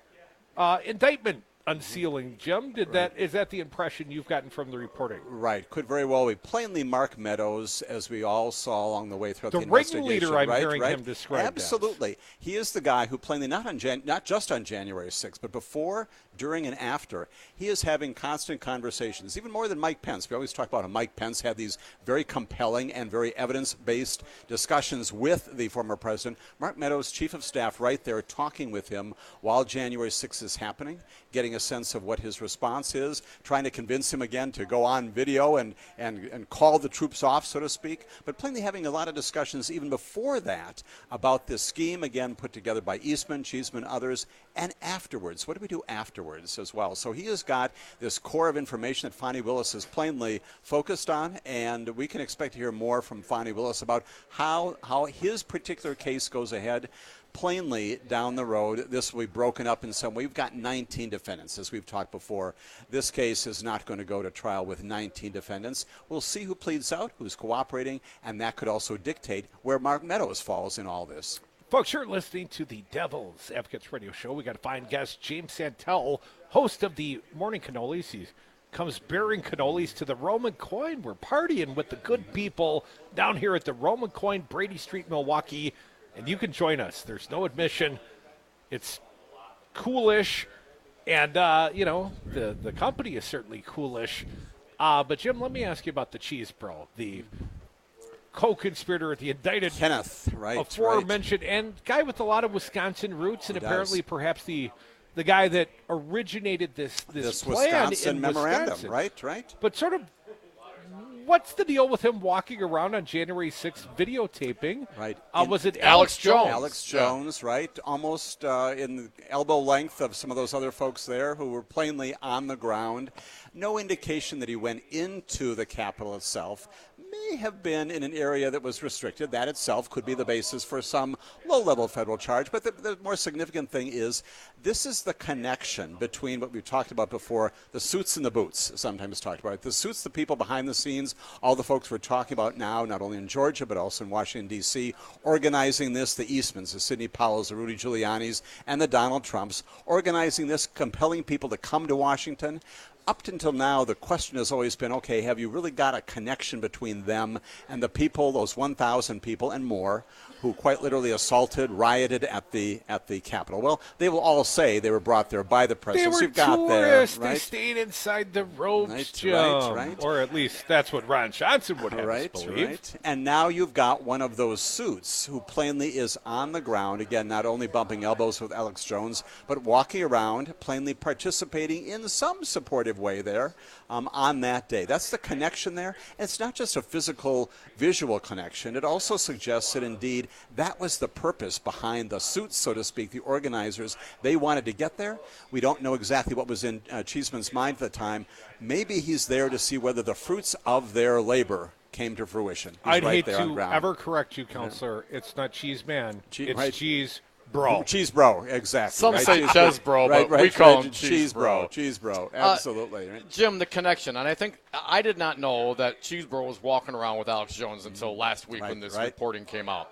indictment unsealing. Jim, is that the impression you've gotten from the reporting? Right, could very well be. Plainly, Mark Meadows, as we all saw along the way throughout the investigation. investigation. The ringleader, I'm hearing him described. Absolutely. He is the guy who plainly, not just on January 6th, but before, during, and after, he is having constant conversations, even more than Mike Pence. We always talk about how Mike Pence had these very compelling and very evidence-based discussions with the former president. Mark Meadows, chief of staff, right there talking with him while January 6th is happening, getting a sense of what his response is, trying to convince him again to go on video and call the troops off, so to speak, but plainly having a lot of discussions even before that about this scheme, again, put together by Eastman, Cheeseman, others, and afterwards. What do we do afterwards as well? So he has got this core of information that Fani Willis is plainly focused on, and we can expect to hear more from Fani Willis about how his particular case goes ahead. Plainly, down the road, this will be broken up in some way. We've got 19 defendants, as we've talked before. This case is not going to go to trial with 19 defendants. We'll see who pleads out, who's cooperating, and that could also dictate where Mark Meadows falls in all this. Folks, you're listening to the Devil's Advocates Radio Show. We got a fine guest, James Santel, host of the Morning Cannolis. He comes bearing cannolis to the Roman Coin. We're partying with the good people down here at the Roman Coin, Brady Street, Milwaukee. and you can join us. There's no admission. It's coolish, and, the company is certainly coolish. But, Jim, let me ask you about the Cheese Bro, the co-conspirator, the indicted Kenneth, right? Aforementioned, and guy with a lot of Wisconsin roots, and apparently perhaps the guy that originated this plan Wisconsin in memorandum, Wisconsin. right? But sort of, what's the deal with him walking around on January 6th videotaping? Right. Was it Alex Jones? Alex Jones, right? Almost in the elbow length of some of those other folks there who were plainly on the ground. No indication that he went into the Capitol itself. May have been in an area that was restricted. That itself could be the basis for some low-level federal charge. But the more significant thing is this is the connection between what we've talked about before, the suits and the boots, sometimes talked about. The suits, the people behind the scenes, all the folks we're talking about now, not only in Georgia but also in Washington, D.C., organizing this, the Eastmans, the Sidney Powells, the Rudy Giulianis, and the Donald Trumps, organizing this, compelling people to come to Washington. Up until now, the question has always been, okay, have you really got a connection between them and the people, those 1,000 people and more, who quite literally assaulted, rioted at the Capitol? Well, they will all say they were brought there by the president. They were tourists. They stayed inside the ropes, Jim. Right. Or at least that's what Ron Johnson would have us believe. Right. And now you've got one of those suits who plainly is on the ground, again, not only bumping elbows with Alex Jones, but walking around, plainly participating in some supportive way there on that day. That's the connection there. And it's not just a physical, visual connection. It also suggests that, indeed, that was the purpose behind the suits, so to speak, the organizers. They wanted to get there. We don't know exactly what was in Cheeseman's mind at the time. Maybe he's there to see whether the fruits of their labor came to fruition. I'd hate to ever correct you, Counselor. It's not Cheeseman. It's Cheese Bro. Cheese Bro, exactly. Some right? say Cheese Bro, but we call him Cheese Bro. Cheese Bro, absolutely. Right? Jim, the connection, and I think I did not know that Cheese Bro was walking around with Alex Jones until last week when this reporting came out.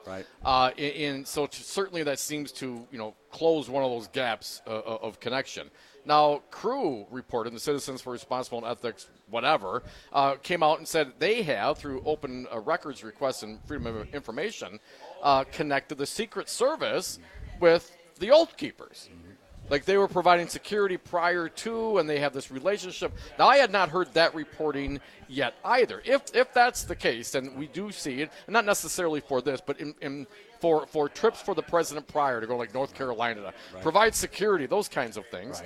Right. So certainly that seems to close one of those gaps of connection. Now, Crew reported, the Citizens for Responsible and Ethics, whatever, came out and said they have, through open records requests and freedom of information, connected the Secret Service with the Oath Keepers. Like they were providing security prior to, and they have this relationship. Now, I had not heard that reporting yet either. If that's the case, then we do see it, and not necessarily for this, but for trips for the president prior to go like North Carolina to provide security, those kinds of things.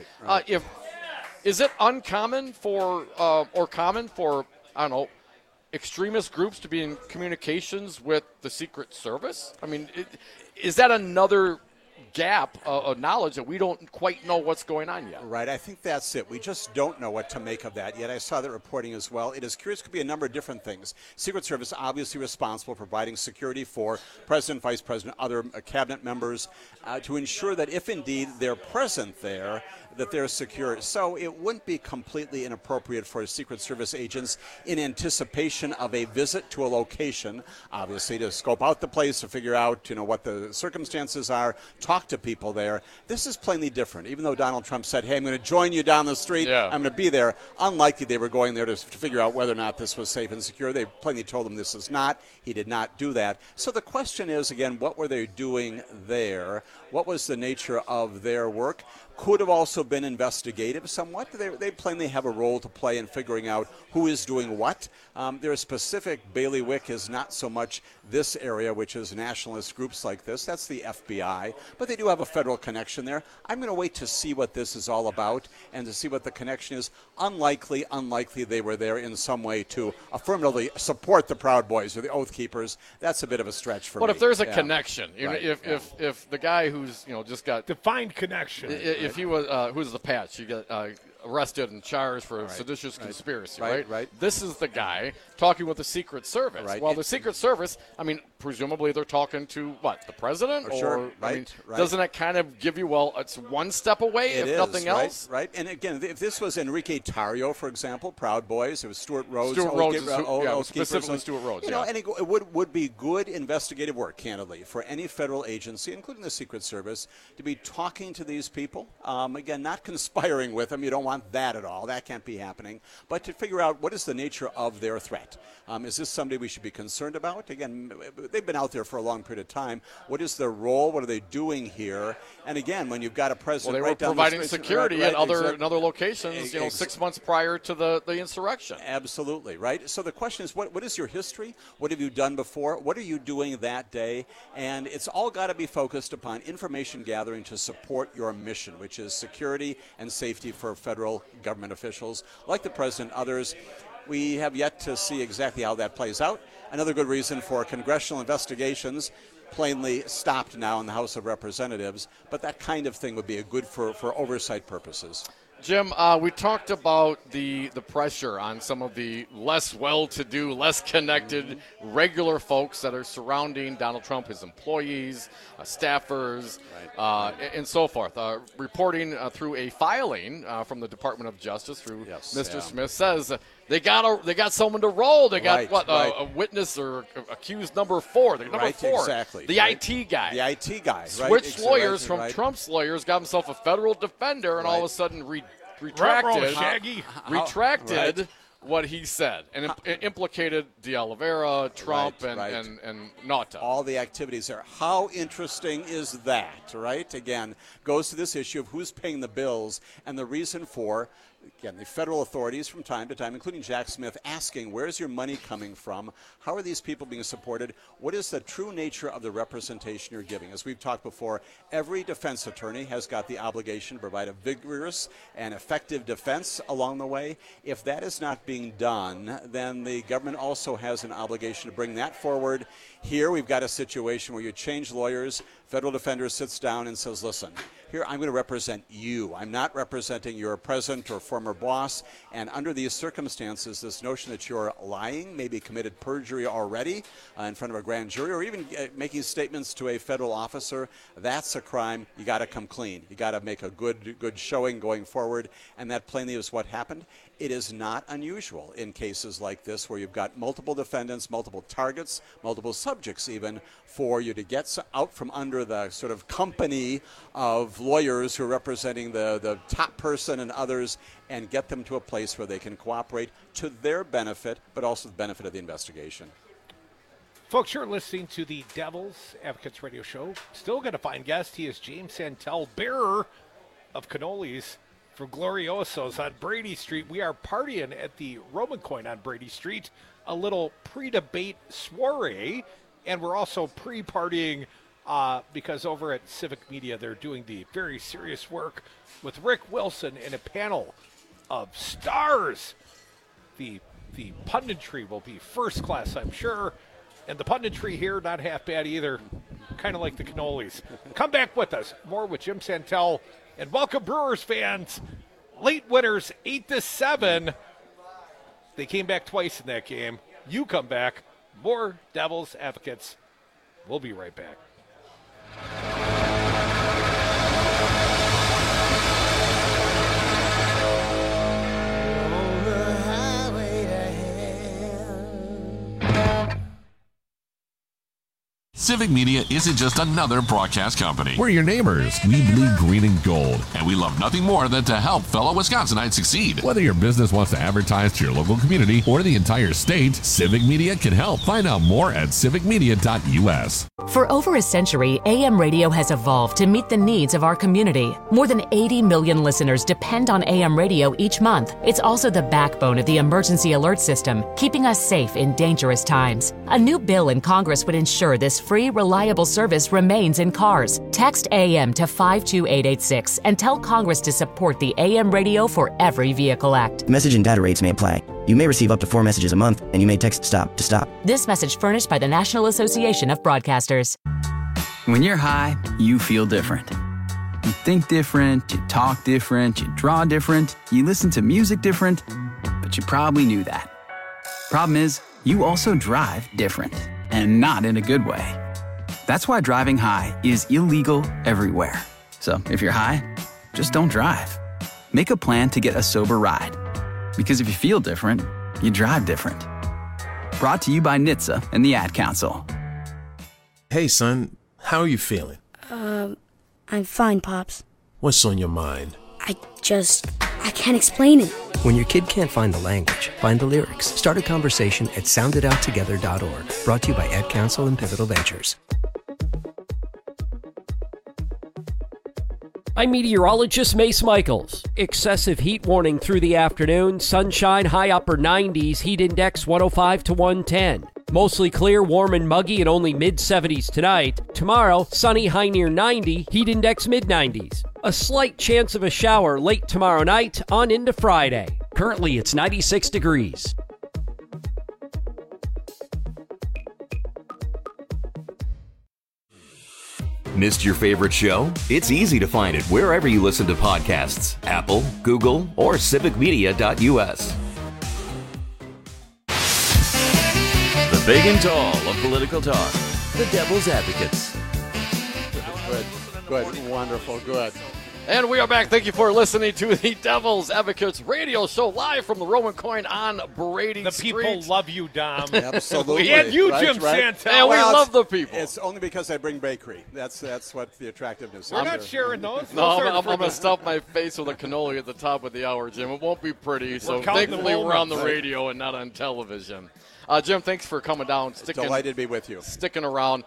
Is it uncommon for or common for, I don't know, extremist groups to be in communications with the Secret Service? I mean, is that another gap of knowledge that we don't quite know what's going on yet? Right, I think that's it. We just don't know what to make of that yet. I saw that reporting as well. It is curious. It could be a number of different things. Secret Service obviously responsible for providing security for President, Vice President, other cabinet members to ensure that if indeed they're present there, that they're secure. So it wouldn't be completely inappropriate for Secret Service agents in anticipation of a visit to a location, obviously to scope out the place, to figure out what the circumstances are, talk to people there. This is plainly different. Even though Donald Trump said, hey, I'm going to join you down the street, I'm going to be there, unlikely they were going there to figure out whether or not this was safe and secure. They plainly told him this is not. He did not do that. So the question is, again, what were they doing there? What was the nature of their work? Could have also been investigative somewhat. They plainly have a role to play in figuring out who is doing what. Their specific bailiwick is not so much this area, which is nationalist groups like this. That's the FBI. But they do have a federal connection there. I'm going to wait to see what this is all about and to see what the connection is. Unlikely they were there in some way to affirmatively support the Proud Boys or the Oath Keepers. That's a bit of a stretch for me. But if there's a connection, if the guy who's just got defined connection. If he was, who's the patch? You got arrested and charged for seditious conspiracy, right? This is the guy talking with the Secret Service. Right. Well, the Secret Service, I mean, presumably they're talking to, what, the president? Doesn't that kind of give you, well, it's one step away, if nothing else? Right. And again, if this was Enrique Tarrio, for example, Proud Boys, it was Stuart Rhodes. Specifically Stuart Rhodes. And it would be good investigative work, candidly, for any federal agency, including the Secret Service, to be talking to these people Again, not conspiring with them. You don't want that at all. That can't be happening. But to figure out what is the nature of their threat. Is this somebody we should be concerned about? Again, they've been out there for a long period of time. What is their role? What are they doing here? And again, when you've got a president they were providing security in other locations, exactly. 6 months prior to the insurrection. Absolutely, right? So the question is, what is your history? What have you done before? What are you doing that day? And it's all got to be focused upon information gathering to support your mission, which is security and safety for federal government officials, like the president, others. We have yet to see exactly how that plays out. Another good reason for congressional investigations plainly stopped now in the House of Representatives, but that kind of thing would be a good for oversight purposes. Jim, we talked about the pressure on some of the less well-to-do, less connected, regular folks that are surrounding Donald Trump, his employees, staffers, and so forth. Reporting through a filing from the Department of Justice through Mr. Smith says they got someone to roll. They got a witness or accused number 4. They're number 4. Exactly. The IT guy. The IT guy. Switched lawyers from Trump's lawyers, got himself a federal defender, and all of a sudden retracted what he said and implicated De Oliveira, Trump, and Nauta. All the activities there. How interesting is that, right? Again, goes to this issue of who's paying the bills and the reason for, again, the federal authorities from time to time, including Jack Smith, asking, where's your money coming from? How are these people being supported? What is the true nature of the representation you're giving? As we've talked before, every defense attorney has got the obligation to provide a vigorous and effective defense along the way. If that is not being done, then the government also has an obligation to bring that forward. Here we've got a situation where you change lawyers, federal defender sits down and says, listen, here I'm going to represent you. I'm not representing your present or former boss. And under these circumstances, this notion that you're lying, maybe committed perjury already in front of a grand jury, or even making statements to a federal officer, that's a crime. You got to come clean. You got to make a good showing going forward. And that plainly is what happened. It is not unusual in cases like this where you've got multiple defendants, multiple targets, multiple subjects even, for you to get out from under the sort of company of lawyers who are representing the top person and others and get them to a place where they can cooperate to their benefit, but also the benefit of the investigation. Folks, you're listening to the Devil's Advocates Radio Show. Still going to find guest. He is James Santel, bearer of cannolis from Gloriosos on Brady Street. We are partying at the Roman Coin on Brady Street, a little pre-debate soiree, and we're also pre-partying because over at Civic Media they're doing the very serious work with Rick Wilson and a panel of stars. The punditry will be first class, I'm sure, and the punditry here not half bad either, kind of like the cannolis. Come back with us. More with Jim Santel. And welcome, Brewers fans. Late winners, 8-7. They came back twice in that game. You come back. More Devil's Advocates. We'll be right back. Civic Media isn't just another broadcast company. We're your neighbors. We bleed green and gold. And we love nothing more than to help fellow Wisconsinites succeed. Whether your business wants to advertise to your local community or the entire state, Civic Media can help. Find out more at civicmedia.us. For over a century, AM radio has evolved to meet the needs of our community. More than 80 million listeners depend on AM radio each month. It's also the backbone of the emergency alert system, keeping us safe in dangerous times. A new bill in Congress would ensure this free, reliable service remains in cars. Text AM to 52886 and tell Congress to support the AM Radio for Every Vehicle Act. Message and data rates may apply. You may receive up to 4 messages a month, and you may text STOP to stop. This message furnished by the National Association of Broadcasters. When you're high, you feel different. You think different, you talk different, you draw different, you listen to music different, but you probably knew that. Problem is, you also drive different, and not in a good way. That's why driving high is illegal everywhere. So if you're high, just don't drive. Make a plan to get a sober ride. Because if you feel different, you drive different. Brought to you by NHTSA and the Ad Council. Hey, son, how are you feeling? I'm fine, Pops. What's on your mind? I can't explain it. When your kid can't find the language, find the lyrics. Start a conversation at soundedouttogether.org. Brought to you by Ad Council and Pivotal Ventures. I'm meteorologist Mace Michaels. Excessive heat warning through the afternoon. Sunshine, high upper 90s. Heat index 105 to 110. Mostly clear, warm and muggy, and only mid-70s tonight. Tomorrow, sunny, high near 90. Heat index mid-90s. A slight chance of a shower late tomorrow night on into Friday. Currently, it's 96 degrees. Missed your favorite show? It's easy to find it wherever you listen to podcasts. Apple, Google, or civicmedia.us. The big and tall of political talk. The Devil's Advocates. Good. Wonderful. Good. And we are back. Thank you for listening to the Devil's Advocates radio show live from the Roman Coin on Brady Street. The people love you, Dom. Absolutely. And you, right, Jim Santel. And we love the people. It's only because I bring bakery. That's what the attractiveness is. We're not sharing those. No, I'm going to stuff my face with a cannoli at the top of the hour, Jim. It won't be pretty. So thankfully we're on the radio and not on television. Jim, thanks for coming down. Delighted to be with you. Sticking around.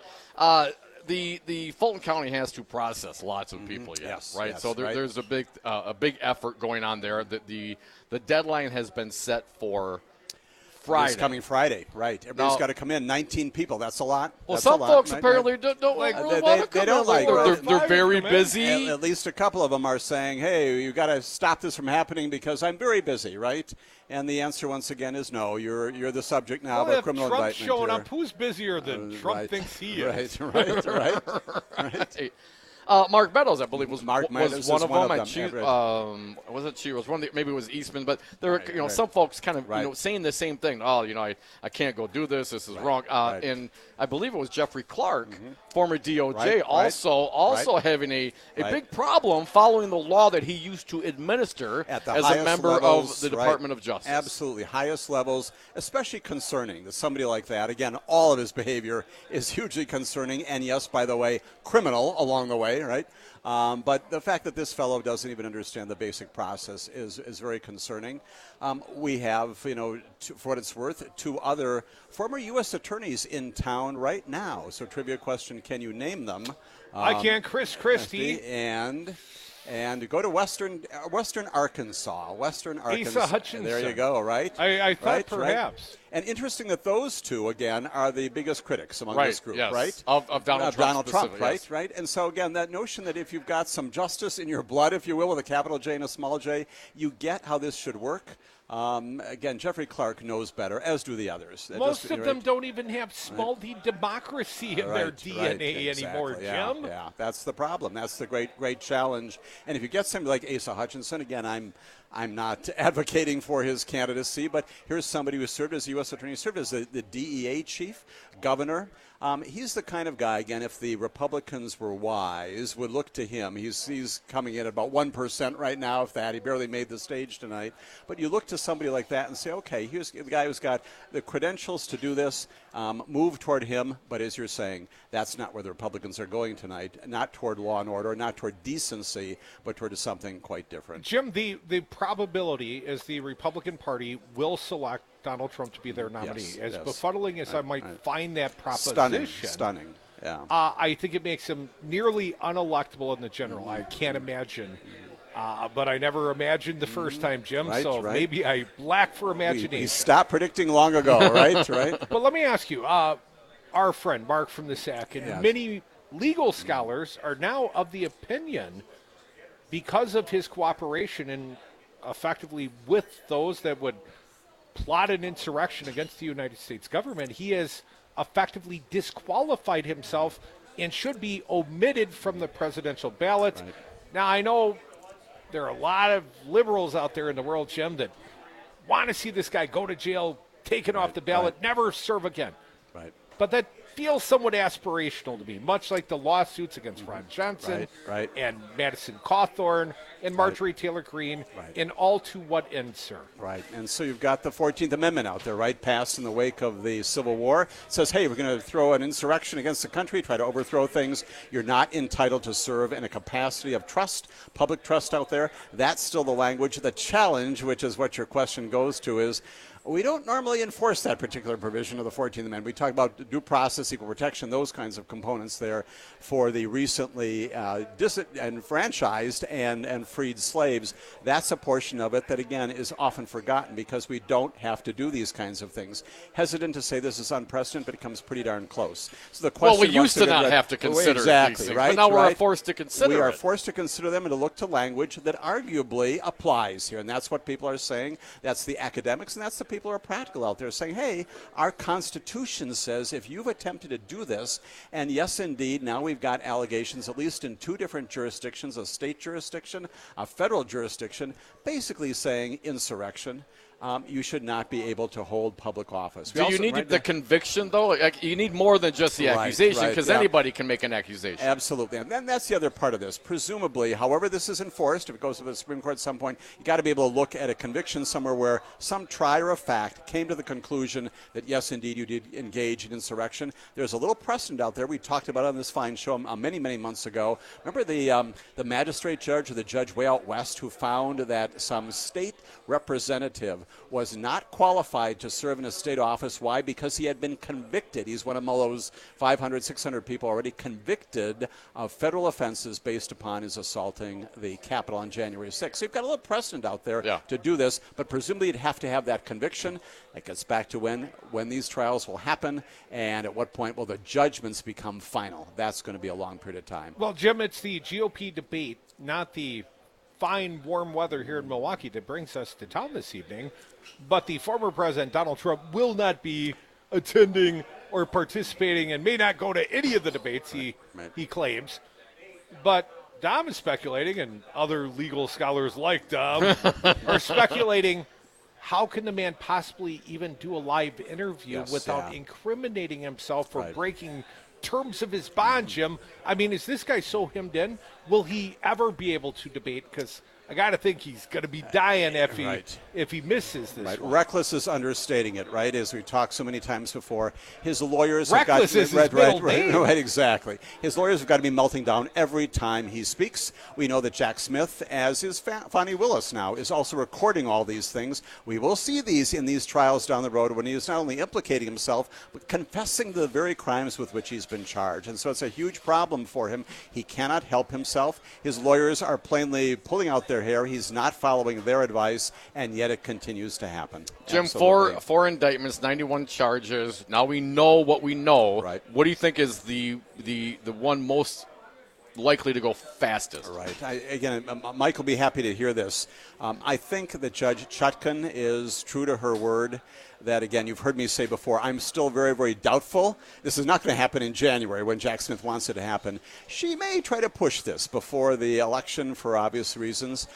The Fulton County has to process lots of people yet, right? Yes, so there's a big effort going on there. The deadline has been set for Friday. It's coming Friday, right? Everybody's got to come in. 19 people. That's a lot. Well, some folks apparently don't like. They don't like. They're very busy. At least a couple of them are saying, "Hey, you got to stop this from happening because I'm very busy," right? And the answer once again is no. You're the subject now of a criminal Trump's indictment. Showing up. Who's busier than Trump thinks he is? Right. Mark Meadows, I believe, was one of them. Was it? She was one. Maybe it was Eastman, but there were some folks kind of saying the same thing. Oh, I can't go do this. This is wrong. And I believe it was Jeffrey Clark, former DOJ, also having a big problem following the law that he used to administer as a member of the Department of Justice. Absolutely, highest levels, especially concerning that somebody like that. Again, all of his behavior is hugely concerning, and yes, by the way, criminal along the way. Right, but the fact that this fellow doesn't even understand the basic process is very concerning. We have, for what it's worth, 2 other former U.S. attorneys in town right now. So, trivia question: can you name them? I can. Chris Christie and go to Western Arkansas. Asa Hutchinson. There you go. Right. I thought perhaps. Right. And interesting that those 2 again are the biggest critics among this group, right? Of Donald Trump, right? Right. And so again, that notion that if you've got some justice in your blood, if you will, with a capital J and a small j, you get how this should work. Again, Jeffrey Clark knows better, as do the others. Most of them don't even have small d democracy in their DNA anymore, Jim. Yeah, that's the problem. That's the great challenge. And if you get somebody like Asa Hutchinson, again, I'm not advocating for his candidacy, but here's somebody who served as U.S. Attorney, served as the DEA chief, governor. He's the kind of guy, again, if the Republicans were wise, would look to him. He's coming in at about 1% right now, if that. He barely made the stage tonight. But you look to somebody like that and say, okay, here's the guy who's got the credentials to do this, move toward him. But as you're saying, that's not where the Republicans are going tonight, not toward law and order, not toward decency, but toward something quite different. Jim, the probability is the Republican Party will select Donald Trump to be their nominee. As befuddling as I might find that proposition. Stunning. Yeah. I think it makes him nearly unelectable in the general. I can't imagine. But I never imagined the first time, Jim, maybe I lack for imagination. We stopped predicting long ago, right? But let me ask you, our friend Mark from the SAC and many legal scholars are now of the opinion, because of his cooperation and effectively with those that would plot an insurrection against the United States government, he has effectively disqualified himself and should be omitted from the presidential ballot. Right. Now, I know there are a lot of liberals out there in the world, Jim, that want to see this guy go to jail, taken off the ballot, never serve again. Right. But that feels somewhat aspirational to me, much like the lawsuits against Ron Johnson and Madison Cawthorn and Marjorie Taylor Greene, and all to what end, sir? Right, and so you've got the 14th Amendment out there, right, passed in the wake of the Civil War. It says, hey, we're going to throw an insurrection against the country, try to overthrow things. You're not entitled to serve in a capacity of trust, public trust out there. That's still the language. The challenge, which is what your question goes to, is we don't normally enforce that particular provision of the 14th Amendment. We talk about due process, equal protection, those kinds of components there for the recently disenfranchised and freed slaves. That's a portion of it that, again, is often forgotten because we don't have to do these kinds of things. Hesitant to say this is unprecedented, but it comes pretty darn close. So the question, we used to not have to consider these things, right? But now we're forced to consider We are forced to consider them and to look to language that arguably applies here, and that's what people are saying. That's the academics, and that's the people who are practical out there saying, hey, our Constitution says if you've attempted to do this, and yes, indeed, now we've got allegations, at least in 2 different jurisdictions, a state jurisdiction, a federal jurisdiction, basically saying insurrection. You should not be able to hold public office. Do you need the conviction, though? Like, you need more than just the accusation, because anybody can make an accusation. Absolutely. And then that's the other part of this. Presumably, however this is enforced, if it goes to the Supreme Court at some point, you got to be able to look at a conviction somewhere where some trier of fact came to the conclusion that, yes, indeed, you did engage in insurrection. There's a little precedent out there. We talked about it on this fine show many, many months ago. Remember the magistrate judge or the judge way out west who found that some state representative was not qualified to serve in a state office. Why? Because he had been convicted. He's one of those 500, 600 people already convicted of federal offenses based upon his assaulting the Capitol on January 6th. So you've got a little precedent out there to do this, but presumably you'd have to have that conviction. That gets back to when these trials will happen and at what point will the judgments become final. That's going to be a long period of time. Well, Jim, it's the GOP debate, not the fine, warm weather here in Milwaukee that brings us to town this evening. But the former president, Donald Trump, will not be attending or participating and may not go to any of the debates, he claims. But Dom is speculating, and other legal scholars like Dom are speculating, how can the man possibly even do a live interview without incriminating himself for breaking terms of his bond, Jim? I mean, is this guy so hemmed in? Will he ever be able to debate? Because I got to think he's going to be dying if he misses this one. Reckless is understating it, right? As we've talked so many times before, his lawyers Reckless have is his middle name. Right, exactly. His lawyers have got to be melting down every time he speaks. We know that Jack Smith, as is Fani Willis now, is also recording all these things. We will see these in these trials down the road when he is not only implicating himself, but confessing the very crimes with which he's been charged. And so it's a huge problem for him. He cannot help himself. His lawyers are plainly pulling out their hair. He's not following their advice, and yet it continues to happen. Jim, four indictments, 91 charges. Now we know what we know. Right. What do you think is the one most likely to go fastest? Right. Mike will be happy to hear this. I think that Judge Chutkan is true to her word. That, again, you've heard me say before, I'm still very, very doubtful. This is not going to happen in January when Jack Smith wants it to happen. She may try to push this before the election for obvious reasons.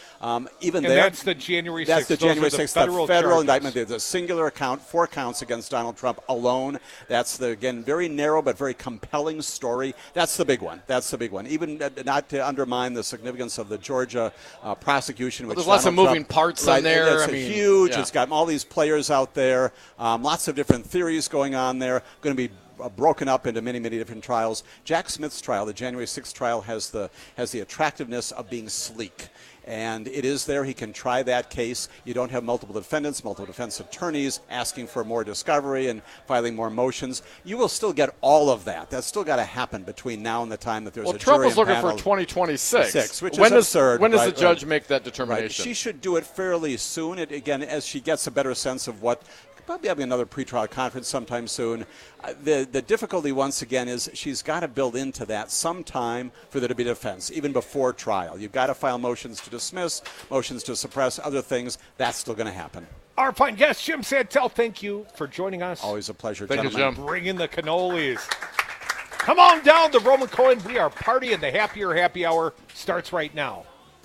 That's the January 6th. That's the January 6th, the federal charges. indictment. There's a singular account, 4 counts against Donald Trump alone. That's the, again, very narrow but very compelling story. That's the big one. Even not to undermine the significance of the Georgia prosecution. There's lots of moving parts on there. It's huge. It's got all these players out there. Lots of different theories going on there, going to be broken up into many, many different trials. Jack Smith's trial, the January 6th trial, has the attractiveness of being sleek. And it is there. He can try that case. You don't have multiple defendants, multiple defense attorneys asking for more discovery and filing more motions. You will still get all of that. That's still got to happen between now and the time that there's a jury Trump is looking panel. for 2026. Which is absurd. When does the judge make that determination? Right. She should do it fairly soon. Again, as she gets a better sense of what. Probably having another pretrial conference sometime soon. The difficulty, once again, is she's got to build into that some time for there to be defense, even before trial. You've got to file motions to dismiss, motions to suppress, other things. That's still going to happen. Our fine guest, Jim Santel, thank you for joining us. Always a pleasure, gentlemen. Thank you, Jim. Bring in the cannolis. Come on down to Roman Cohen. We are partying. The Happier Happy Hour starts right now.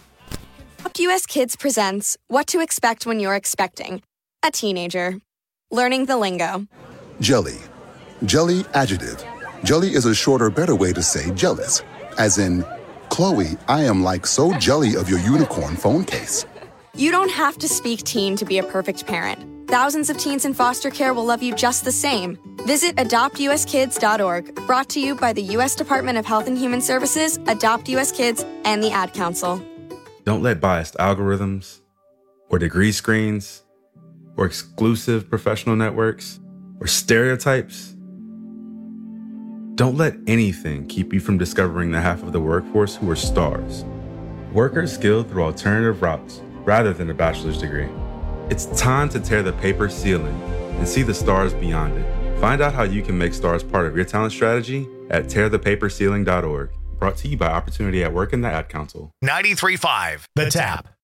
US Kids presents What to Expect When You're Expecting a Teenager. Learning the lingo. Jelly. Jelly adjective. Jelly is a shorter, better way to say jealous. As in, Chloe, I am like so jelly of your unicorn phone case. You don't have to speak teen to be a perfect parent. Thousands of teens in foster care will love you just the same. Visit adoptuskids.org, brought to you by the U.S. Department of Health and Human Services, Adopt U.S. Kids, and the Ad Council. Don't let biased algorithms or degree screens or exclusive professional networks or stereotypes. Don't let anything keep you from discovering the half of the workforce who are stars. Workers skilled through alternative routes rather than a bachelor's degree. It's time to tear the paper ceiling and see the stars beyond it. Find out how you can make stars part of your talent strategy at tearthepaperceiling.org. Brought to you by Opportunity at Work and the Ad Council. 93.5 The Tap.